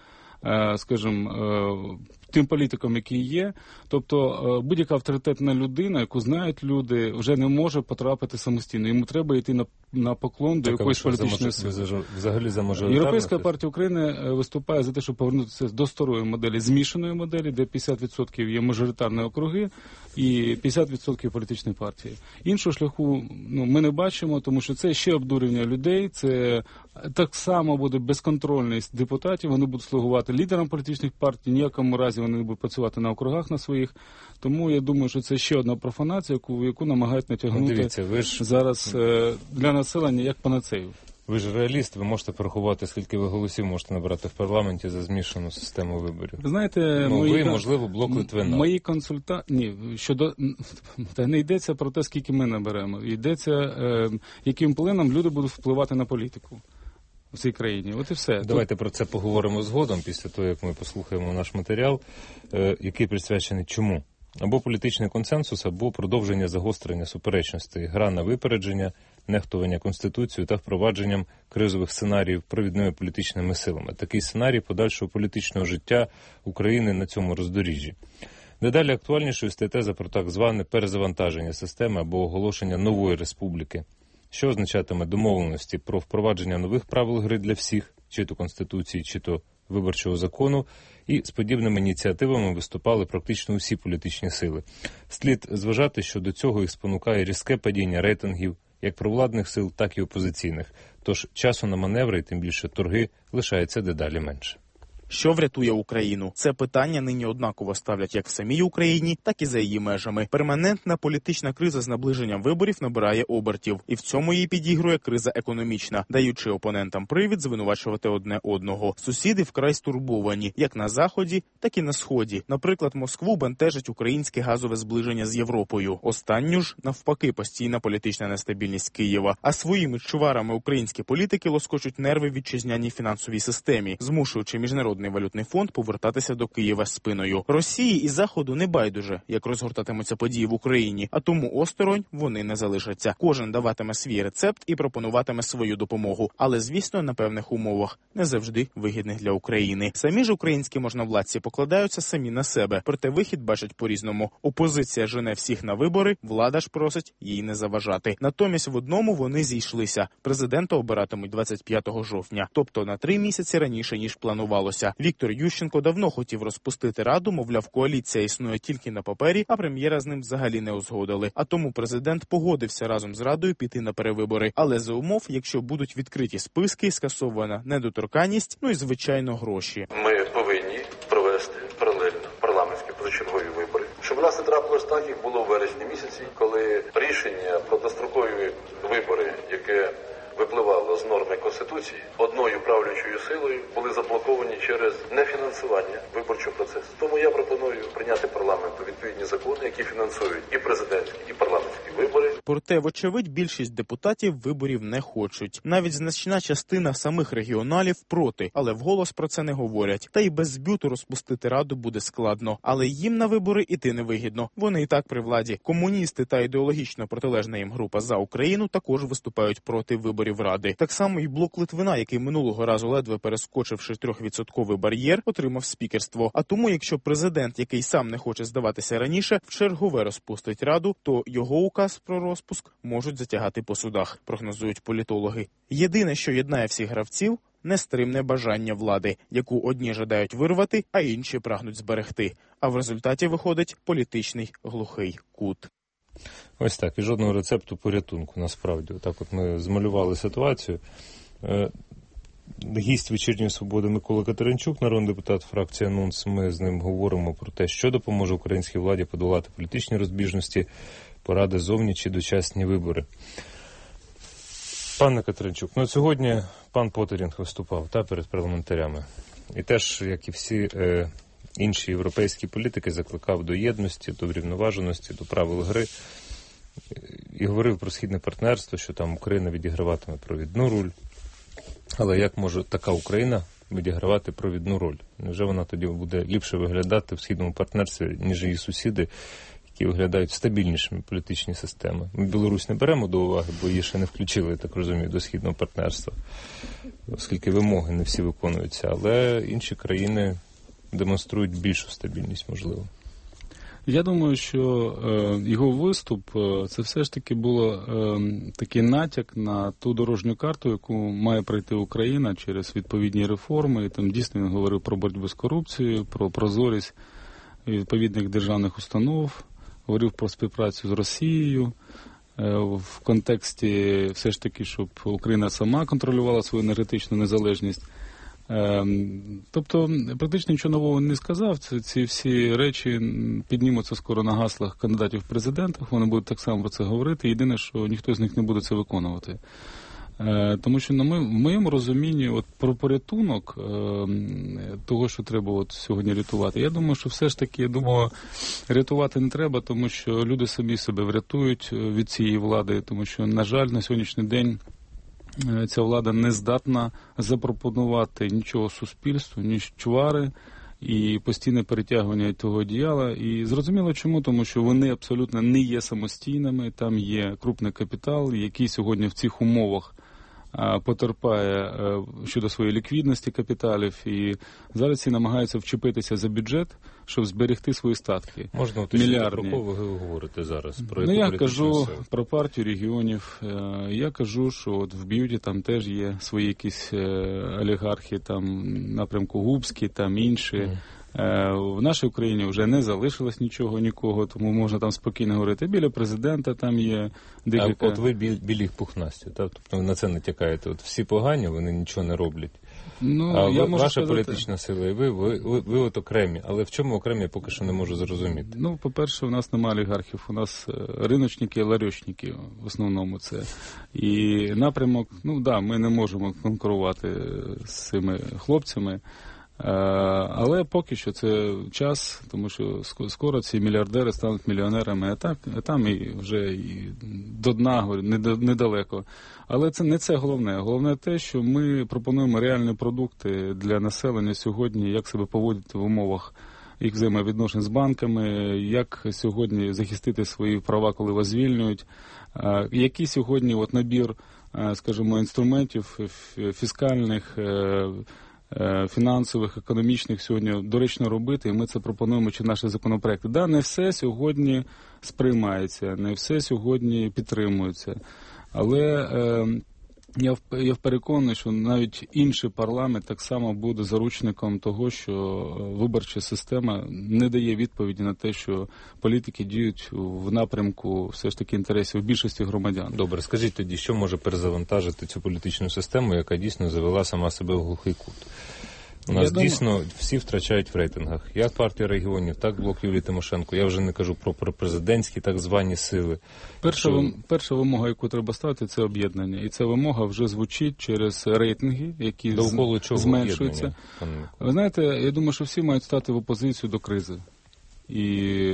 скажімо, тим політиком, який є. Тобто будь-яка авторитетна людина, яку знають люди, вже не може потрапити самостійно. Йому треба йти на поклон до якоїсь політичної сили. Взагалі за мажоритарну? Європейська партія України виступає за те, щоб повернутися до старої моделі, змішаної моделі, де 50% є мажоритарні округи і 50% політичної партії. Іншого шляху ми не бачимо, тому що це ще обдурення людей, це так само буде безконтрольність депутатів, вони будуть слугувати лідерам політичних партій, ніякому разі вони не будуть працювати на округах на своїх. Тому я думаю, що це ще одна профанація, яку намагають натягнути зараз для населення як панацею. Ви ж реаліст, ви можете порахувати, скільки ви голосів можете набрати в парламенті за змішану систему виборів. Знаєте, можливо, блок Литвина. Мої консультації... Ні, не йдеться про те, скільки ми наберемо. Йдеться, яким плином люди будуть впливати на політику в цій країні. От і все. Давайте про це поговоримо згодом, після того, як ми послухаємо наш матеріал, який присвячений чому? Або політичний консенсус, або продовження загострення суперечностей, гра на випередження, нехтування Конституцією та впровадженням кризових сценаріїв провідними політичними силами. Такий сценарій подальшого політичного життя України на цьому роздоріжжі. Дедалі актуальнішою стає теза про так зване перезавантаження системи або оголошення нової республіки, що означатиме домовленості про впровадження нових правил гри для всіх, чи то Конституції, чи то виборчого закону, і з подібними ініціативами виступали практично усі політичні сили. Слід зважати, що до цього їх спонукає різке падіння рейтингів як провладних сил, так і опозиційних. Тож часу на маневри, і тим більше торги, лишається дедалі менше. Що врятує Україну? Це питання нині однаково ставлять як в самій Україні, так і за її межами. Перманентна політична криза з наближенням виборів набирає обертів. І в цьому їй підігрує криза економічна, даючи опонентам привід звинувачувати одне одного. Сусіди вкрай стурбовані, як на Заході, так і на Сході. Наприклад, Москву бентежить українське газове зближення з Європою. Останню ж, навпаки, постійна політична нестабільність Києва. А своїми чуварами українські політики лоскочуть нерви вітчизняній фінансовій системі, змушуючи міжнародний Міжнародний валютний фонд повертатися до Києва спиною. Росії і Заходу не байдуже, як розгортатимуться події в Україні, а тому осторонь вони не залишаться. Кожен даватиме свій рецепт і пропонуватиме свою допомогу, але, звісно, на певних умовах, не завжди вигідних для України. Самі ж українські можновладці покладаються самі на себе, проте вихід бачать по-різному. Опозиція жене всіх на вибори, влада ж просить їй не заважати. Натомість в одному вони зійшлися. Президента обиратимуть 25 жовтня, тобто на 3 місяці раніше, ніж планувалося. Віктор Ющенко давно хотів розпустити Раду, мовляв, коаліція існує тільки на папері, а прем'єра з ним взагалі не узгодили. А тому президент погодився разом з Радою піти на перевибори. Але за умов, якщо будуть відкриті списки, скасована недоторканність, ну і, звичайно, гроші. Ми повинні провести паралельно парламентські позачергові вибори. Щоб у нас не трапилось так, як було в вересні місяці, коли рішення про дострокові вибори, яке випливало з норми Конституції, одною правлячою силою були заблоковані через нефінансування виборчого процесу. Тому я пропоную прийняти парламенту відповідні закони, які фінансують і президентські, і парламентські вибори. Проте, вочевидь, більшість депутатів виборів не хочуть. Навіть значна частина самих регіоналів проти, але вголос про це не говорять. Та й без збюту розпустити Раду буде складно. Але їм на вибори іти невигідно. Вони і так при владі. Комуністи та ідеологічно протилежна їм група «За Україну» також виступають проти виборів Ради. Так само і блок Литвина, який минулого разу ледве перескочивши 3% бар'єр, отримав спікерство. А тому, якщо президент, який сам не хоче здаватися раніше, вчергове розпустить Раду, то його указ про розпуск можуть затягати по судах, прогнозують політологи. Єдине, що єднає всіх гравців – нестримне бажання влади, яку одні жадають вирвати, а інші прагнуть зберегти. А в результаті виходить політичний глухий кут. Ось так, і жодного рецепту порятунку, насправді. Отак от ми змалювали ситуацію. Гість «Вечірньої свободи» Микола Катеринчук, народний депутат фракції «Анонс». Ми з ним говоримо про те, що допоможе українській владі подолати політичні розбіжності, поради зовні чи дочасні вибори. Пане Катеринчук, ну сьогодні пан Поттерінг виступав перед парламентарями. І теж, як і всі інші європейські політики, закликав до єдності, до врівноваженості, до правил гри. І говорив про східне партнерство, що там Україна відіграватиме провідну роль. Але як може така Україна відігравати провідну роль? Невже вона тоді буде ліпше виглядати в східному партнерстві, ніж її сусіди, які виглядають стабільнішими політичні системи? Ми Білорусь не беремо до уваги, бо її ще не включили, я так розумію, до східного партнерства, оскільки вимоги не всі виконуються. Але інші країни демонструють більшу стабільність, можливо. Я думаю, що його виступ – це все ж таки було такий натяк на ту дорожню карту, яку має пройти Україна через відповідні реформи. І там дійсно він говорив про боротьбу з корупцією, про прозорість відповідних державних установ, говорив про співпрацю з Росією в контексті все ж таки, щоб Україна сама контролювала свою енергетичну незалежність. Тобто, практично нічого нового не сказав. Ці всі речі піднімуться скоро на гаслах кандидатів в президентах, вони будуть так само про це говорити. Єдине, що ніхто з них не буде це виконувати. Тому що в моєму розумінні от про порятунок того, що треба от сьогодні рятувати, я думаю, що все ж таки, рятувати не треба, тому що люди самі себе врятують від цієї влади, тому що, на жаль, на сьогоднішній день ця влада не здатна запропонувати нічого суспільству, ніж чвари і постійне перетягування того одіяла. І зрозуміло чому, тому що вони абсолютно не є самостійними, там є крупний капітал, який сьогодні в цих умовах потерпає щодо своєї ліквідності капіталів, і зараз ці намагаються вчепитися за бюджет, щоб зберегти свої статки. Можна уточнити, про кого ви говорите зараз? Про яку я кажу про партію регіонів, я кажу, що от в Б'юті там теж є свої якісь олігархи, там напрямку Губський, там інші. В нашій Україні вже не залишилось нікого, тому можна там спокійно говорити. Біля президента там є декілька... А от ви білі пухнасті, так? Тобто ви на це натякаєте. От всі погані, вони нічого не роблять. А ваша політична сила, і ви от окремі. Але в чому окремі, я поки що не можу зрозуміти. По-перше, у нас немає олігархів, у нас риночники, ларьочники в основному це. І напрямок, ми не можемо конкурувати з цими хлопцями. Але поки що це час, тому що скоро ці мільярдери стануть мільйонерами, а там і вже і до дна, недалеко. Але це не це головне. Головне те, що ми пропонуємо реальні продукти для населення сьогодні, як себе поводити в умовах їх взаємовідношень з банками, як сьогодні захистити свої права, коли вас звільнюють, який сьогодні набір, скажімо, інструментів фіскальних, фінансових, економічних сьогодні доречно робити, і ми це пропонуємо чи наші законопроекти. Да, не все сьогодні сприймається, не все сьогодні підтримується, але я переконаний, що навіть інший парламент так само буде заручником того, що виборча система не дає відповіді на те, що політики діють в напрямку все ж таки інтересів більшості громадян. Добре, скажіть тоді, що може перезавантажити цю політичну систему, яка дійсно завела сама себе в глухий кут? У нас дійсно всі втрачають в рейтингах. Як партія регіонів, так блок Юлії Тимошенко. Я вже не кажу про президентські так звані сили. Перша вимога, яку треба ставити, це об'єднання. І ця вимога вже звучить через рейтинги, які зменшуються. Ви знаєте, я думаю, що всі мають стати в опозицію до кризи. І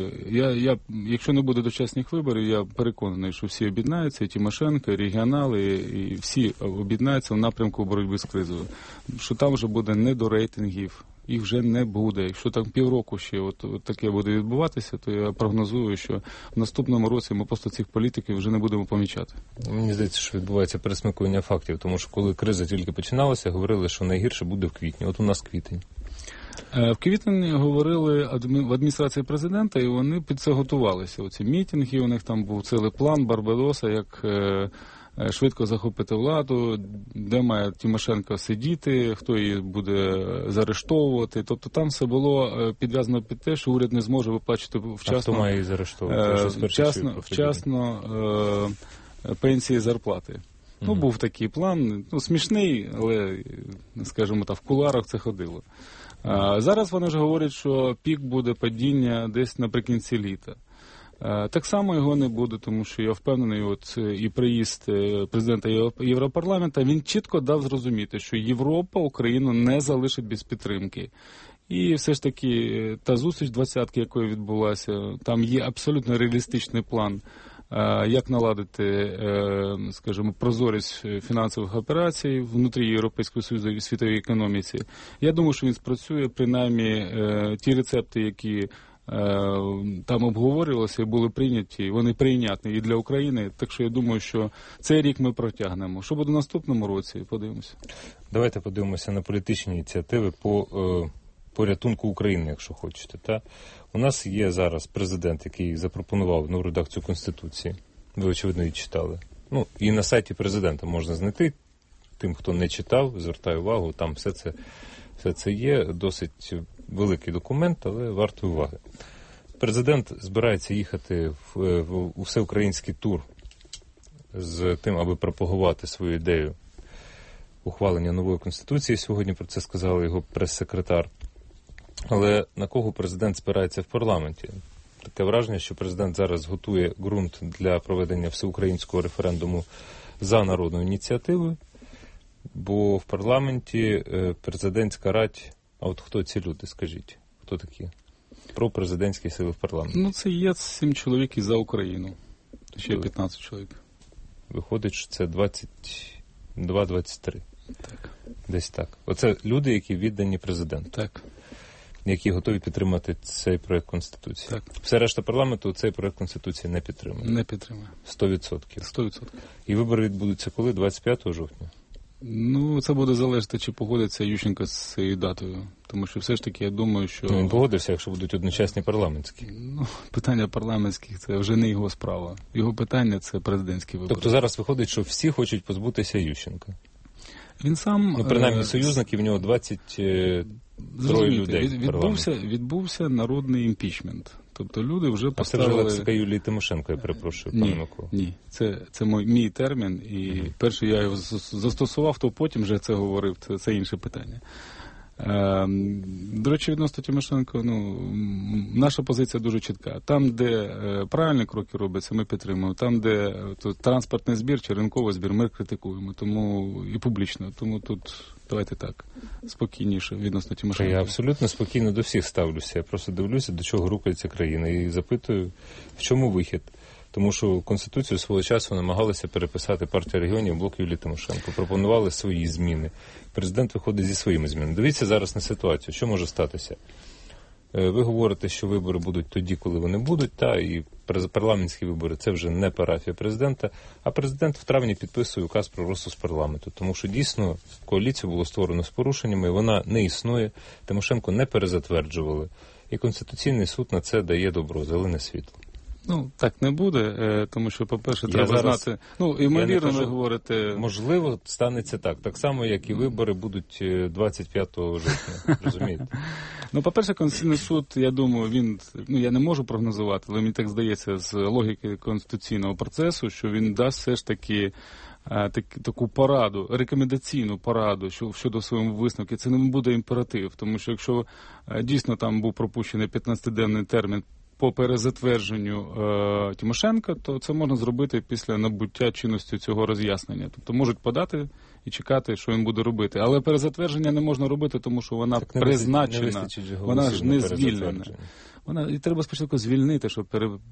якщо не буде дочасних виборів, я переконаний, що всі об'єднаються, і Тимошенко, і регіонали, і всі об'єднаються в напрямку боротьби з кризою. Що там вже буде не до рейтингів, їх вже не буде. Якщо там півроку ще от таке буде відбуватися, то я прогнозую, що в наступному році ми просто цих політиків вже не будемо помічати. Мені здається, що відбувається пересмикування фактів, тому що коли криза тільки починалася, говорили, що найгірше буде в квітні. От у нас квітень. В квітні говорили в адміністрації президента, і вони під це готувалися. Оці мітинги, у них там був цілий план Барбадоса, як швидко захопити владу, де має Тимошенко сидіти, хто її буде заарештовувати. Тобто там все було підв'язано під те, що уряд не зможе виплачувати вчасно, хто має її заарештовувати? Вчасно пенсії і зарплати. Ну, був такий план, смішний, але, скажімо так, в кулуарах це ходило. Зараз вони вже говорять, що пік буде падіння десь наприкінці літа. Так само його не буде, тому що я впевнений, і приїзд президента Європарламенту, він чітко дав зрозуміти, що Європа Україну не залишить без підтримки. І все ж таки та зустріч 20-ки, якої відбулася, там є абсолютно реалістичний план, як наладити, скажімо, прозорість фінансових операцій внутрі Європейського Союзу і світовій економіці. Я думаю, що він спрацює, принаймні ті рецепти, які там обговорювалися і були прийняті, вони прийнятні і для України. Так що я думаю, що цей рік ми протягнемо. Що буде в наступному році, подивимося. Давайте подивимося на політичні ініціативи по рятунку України, якщо хочете. Та? У нас є зараз президент, який запропонував нову редакцію Конституції. Ви, очевидно, її читали. Ну, і на сайті президента можна знайти. Тим, хто не читав, звертаю увагу, там все це є. Досить великий документ, але вартий уваги. Президент збирається їхати у всеукраїнський тур з тим, аби пропагувати свою ідею ухвалення нової Конституції. Сьогодні про це сказав його прес-секретар. Але на кого президент спирається в парламенті? Таке враження, що президент зараз готує ґрунт для проведення всеукраїнського референдуму за народною ініціативою, бо в парламенті президентська радь, а от хто ці люди, скажіть? Хто такі? Про президентські сили в парламенті. Ну, це є 7 чоловік і за Україну. Ще 15 чоловік. Виходить, що це 22-23. Так. Десь так. Оце люди, які віддані президенту. Так. Які готові підтримати цей проект Конституції. Так. Все решта парламенту цей проект Конституції не підтримує. Не підтримує. 100%. 100%. І вибори відбудуться коли? 25 жовтня? Ну, це буде залежати, чи погодиться Ющенко з цією датою. Тому що все ж таки, я думаю, що... Ну, він погодився, якщо будуть одночасні парламентські. Ну, питання парламентських – це вже не його справа. Його питання – це президентські вибори. Тобто зараз виходить, що всі хочуть позбутися Ющенка? Він сам... Ну, принаймні, союзники, в нього 23 людей. Відбувся народний імпічмент. Тобто люди вже поставили... А це вже лексика Юлії Тимошенко, я перепрошую, пане Микола. Ні, це мій термін, і перше я його застосував, то потім вже це говорив, це інше питання. До речі, відносно Тимошенко, наша позиція дуже чітка. Там, де правильні кроки робляться, ми підтримуємо. Там, де транспортний збір чи ринковий збір, ми критикуємо. Тому і публічно. Тому тут давайте так, спокійніше відносно Тимошенко. Я абсолютно спокійно до всіх ставлюся. Я просто дивлюся, до чого рухається країна. І запитую, в чому вихід. Тому що Конституцію свого часу намагалися переписати партія регіонів, блок Юлії Тимошенко. Пропонували свої зміни. Президент виходить зі своїми змінами. Дивіться зараз на ситуацію. Що може статися? Ви говорите, що вибори будуть тоді, коли вони будуть, і парламентські вибори – це вже не парафія президента, а президент в травні підписує указ про розпуск парламенту. Тому що дійсно коаліцію було створено з порушеннями, вона не існує, Тимошенко не перезатверджували. І Конституційний суд на це дає добро, зелене світло. Так не буде, тому що, по-перше, треба знати... Ймовірно, ви говорите... Можливо, станеться так. Так само, як і вибори будуть 25 жовтня. Розумієте? По-перше, Конституційний суд, я думаю, я не можу прогнозувати, але мені так здається, з логіки конституційного процесу, що він дасть все ж таки таку пораду, рекомендаційну пораду щодо своєму висновку. Це не буде імператив, тому що якщо дійсно там був пропущений 15-денний термін по перезатвердженню Тимошенка, то це можна зробити після набуття чинності цього роз'яснення. Тобто можуть подати і чекати, що він буде робити. Але перезатвердження не можна робити, тому що вона призначена, вона ж не звільнена. І треба спочатку звільнити, щоб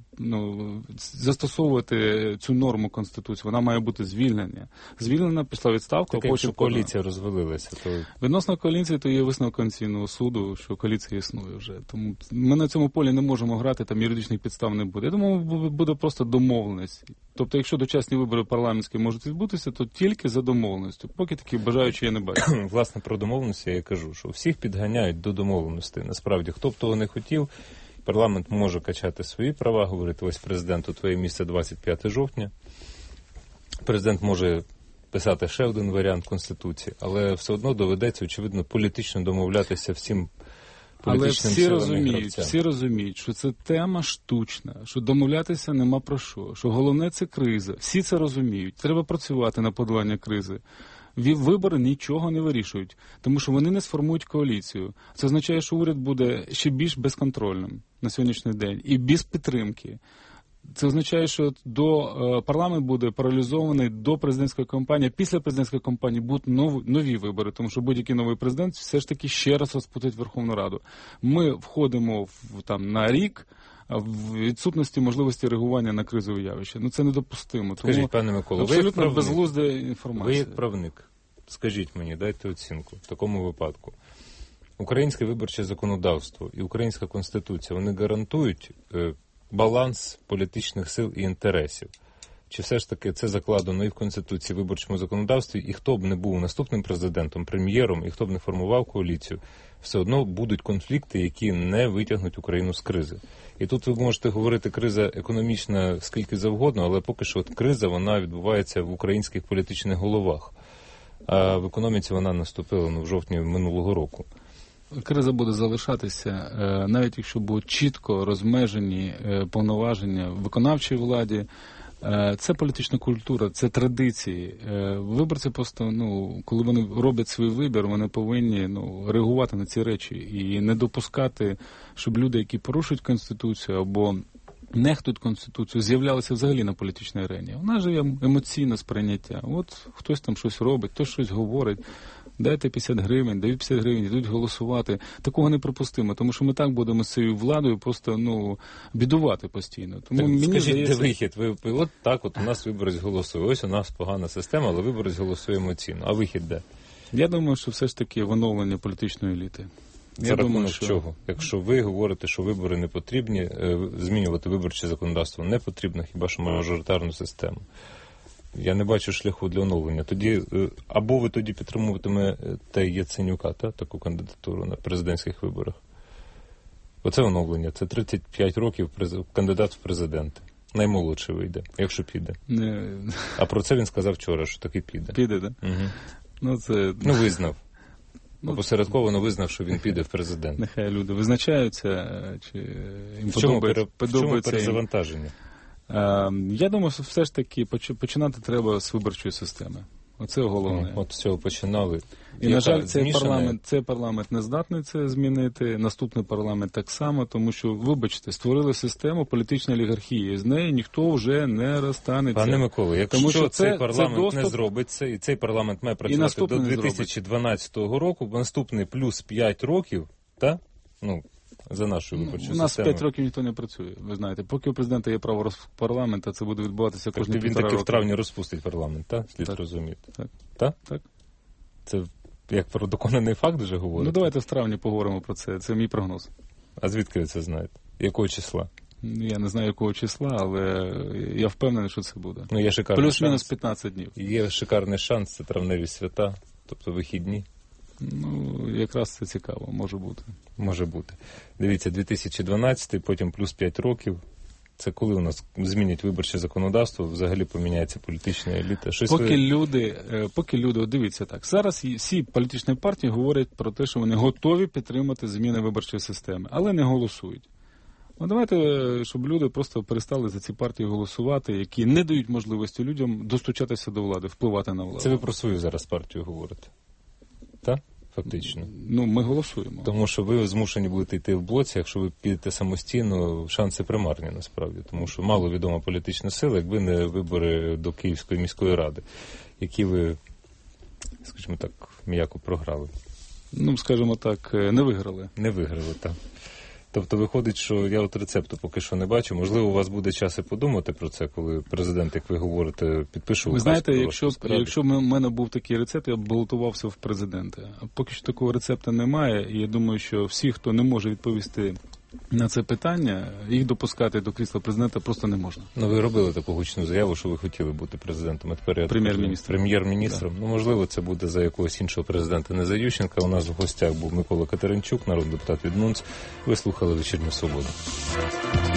застосовувати цю норму Конституції. Вона має бути звільнена, пішла відставка. Так, якщо коаліція розвалилася, то... Відносно коаліції, то є висновок Конституційного суду, що коаліція існує вже. Тому ми на цьому полі не можемо грати, там юридичних підстав не буде. Я думаю, буде просто домовленість. Тобто, якщо дочасні вибори парламентські можуть відбутися, то тільки за домовленістю. Поки такі бажаючі я не бачу. Власне, про домовленості я кажу, що всіх підганяють до домовленості. Насправді, хто б того не хотів, парламент може качати свої права, говорити, ось президенту, твоє місце 25 жовтня. Президент може писати ще один варіант Конституції, але все одно доведеться, очевидно, політично домовлятися всім політичним силам і гравцям. Всі розуміють, що це тема штучна, що домовлятися нема про що головне – це криза. Всі це розуміють. Треба працювати на подолання кризи. Вибори нічого не вирішують, тому що вони не сформують коаліцію. Це означає, що уряд буде ще більш безконтрольним на сьогоднішній день і без підтримки. Це означає, що парламент буде паралізований до президентської кампанії. Після президентської кампанії будуть нові вибори, тому що будь-який новий президент все ж таки ще раз розпустить Верховну Раду. Ми входимо на рік в відсутності можливості реагування на кризові явища. Це недопустимо. Скажіть, пане Миколо, абсолютно безглузда інформація. Ви як правник, скажіть мені, дайте оцінку в такому випадку. Українське виборче законодавство і українська Конституція, вони гарантують баланс політичних сил і інтересів? Чи все ж таки це закладено і в Конституції, і в виборчому законодавстві, і хто б не був наступним президентом, прем'єром, і хто б не формував коаліцію, все одно будуть конфлікти, які не витягнуть Україну з кризи. І тут ви можете говорити, криза економічна скільки завгодно, але поки що криза, вона відбувається в українських політичних головах. А в економіці вона наступила в жовтні минулого року. Криза буде залишатися, навіть якщо будуть чітко розмежені повноваження виконавчій владі. Це політична культура, це традиції. Виборці просто, коли вони роблять свій вибір, вони повинні реагувати на ці речі і не допускати, щоб люди, які порушують Конституцію або нехтують Конституцію, з'являлися взагалі на політичній арені. У нас же є емоційне сприйняття. От хтось там щось робить, хтось щось говорить. Дайте 50 гривень, дають 50 гривень, йдуть голосувати. Такого неприпустимо, тому що ми так будемо з цією владою просто, бідувати постійно. Тому так, мені скажіть, здається... де вихід? От так, у нас виборець голосує. Ось у нас погана система, але виборець голосує емоційно. А вихід де? Я думаю, що все ж таки оновлення політичної еліти. За рахунок чого? Якщо ви говорите, що вибори не потрібні, змінювати виборче законодавство не потрібно, хіба що мажоритарну систему. Я не бачу шляху для оновлення. Тоді або ви тоді підтримуватимете Яценюка, таку кандидатуру на президентських виборах. Оце оновлення. Це 35 років кандидат в президенти. Наймолодший вийде, якщо піде. А про це він сказав вчора, що таки піде. Піде, так? Угу. Визнав. Опосередковано визнав, що він піде в президент. Нехай люди визначаються, чи їм подобається. В чому перезавантаження? Я думаю, що все ж таки починати треба з виборчої системи. Оце головне. От з цього починали. І, на жаль, цей парламент не здатний це змінити, наступний парламент так само, тому що, вибачте, створили систему політичної олігархії, з неї ніхто вже не розстанеться. Пане Миколо, якщо цей парламент не зробить це, і цей парламент має працювати до 2012 року, наступний плюс 5 років, так? Ну, за нашу виборчу систему. У нас 5 років ніхто не працює, ви знаєте. Поки у президента є право парламенту, це буде відбуватися кожні півтора року. Він таки в травні розпустить парламент, так? Слід розуміти. Так? Так. Це як про доконаний факт вже говорите? Ну, давайте в травні поговоримо про це. Це мій прогноз. А звідки ви це знаєте? Якого числа? Я не знаю, якого числа, але я впевнений, що це буде. Ну, є шикарний плюс-мінус 15 днів. Є шикарний шанс, це травневі свята, тобто вихідні. Ну, якраз це цікаво, може бути. Може бути. Дивіться, 2012, потім плюс 5 років. Це коли у нас змінять виборче законодавство, взагалі поміняється політична еліта? Поки люди, дивіться так, зараз всі політичні партії говорять про те, що вони готові підтримати зміни виборчої системи, але не голосують. Ну, давайте, щоб люди просто перестали за ці партії голосувати, які не дають можливості людям достучатися до влади, впливати на владу. Це ви про свою зараз партію говорите? Так? Фактично. Ну, ми голосуємо. Тому що ви змушені будете йти в блоці, якщо ви підете самостійно, шанси примарні насправді. Тому що мало відома політична сила, якби не вибори до Київської міської ради, які ви, скажімо так, м'яко програли. Ну, скажімо так, не виграли. Не виграли, так. Тобто виходить, що я от рецепту поки що не бачу. Можливо, у вас буде час і подумати про це, коли президент, як ви говорите, підпише указ. Ви знаєте, якщо в мене був такий рецепт, я б балотувався в президенти. А поки що такого рецепту немає, і я думаю, що всі, хто не може відповісти на це питання, їх допускати до крісла президента просто не можна. Ну, ви робили таку гучну заяву, що ви хотіли бути президентом, а тепер я прем'єр-міністром. Ну, можливо, це буде за якогось іншого президента, не за Ющенка. У нас в гостях був Микола Катеринчук, народний депутат від НУНЦ. Ви слухали «Вечірню Свободу».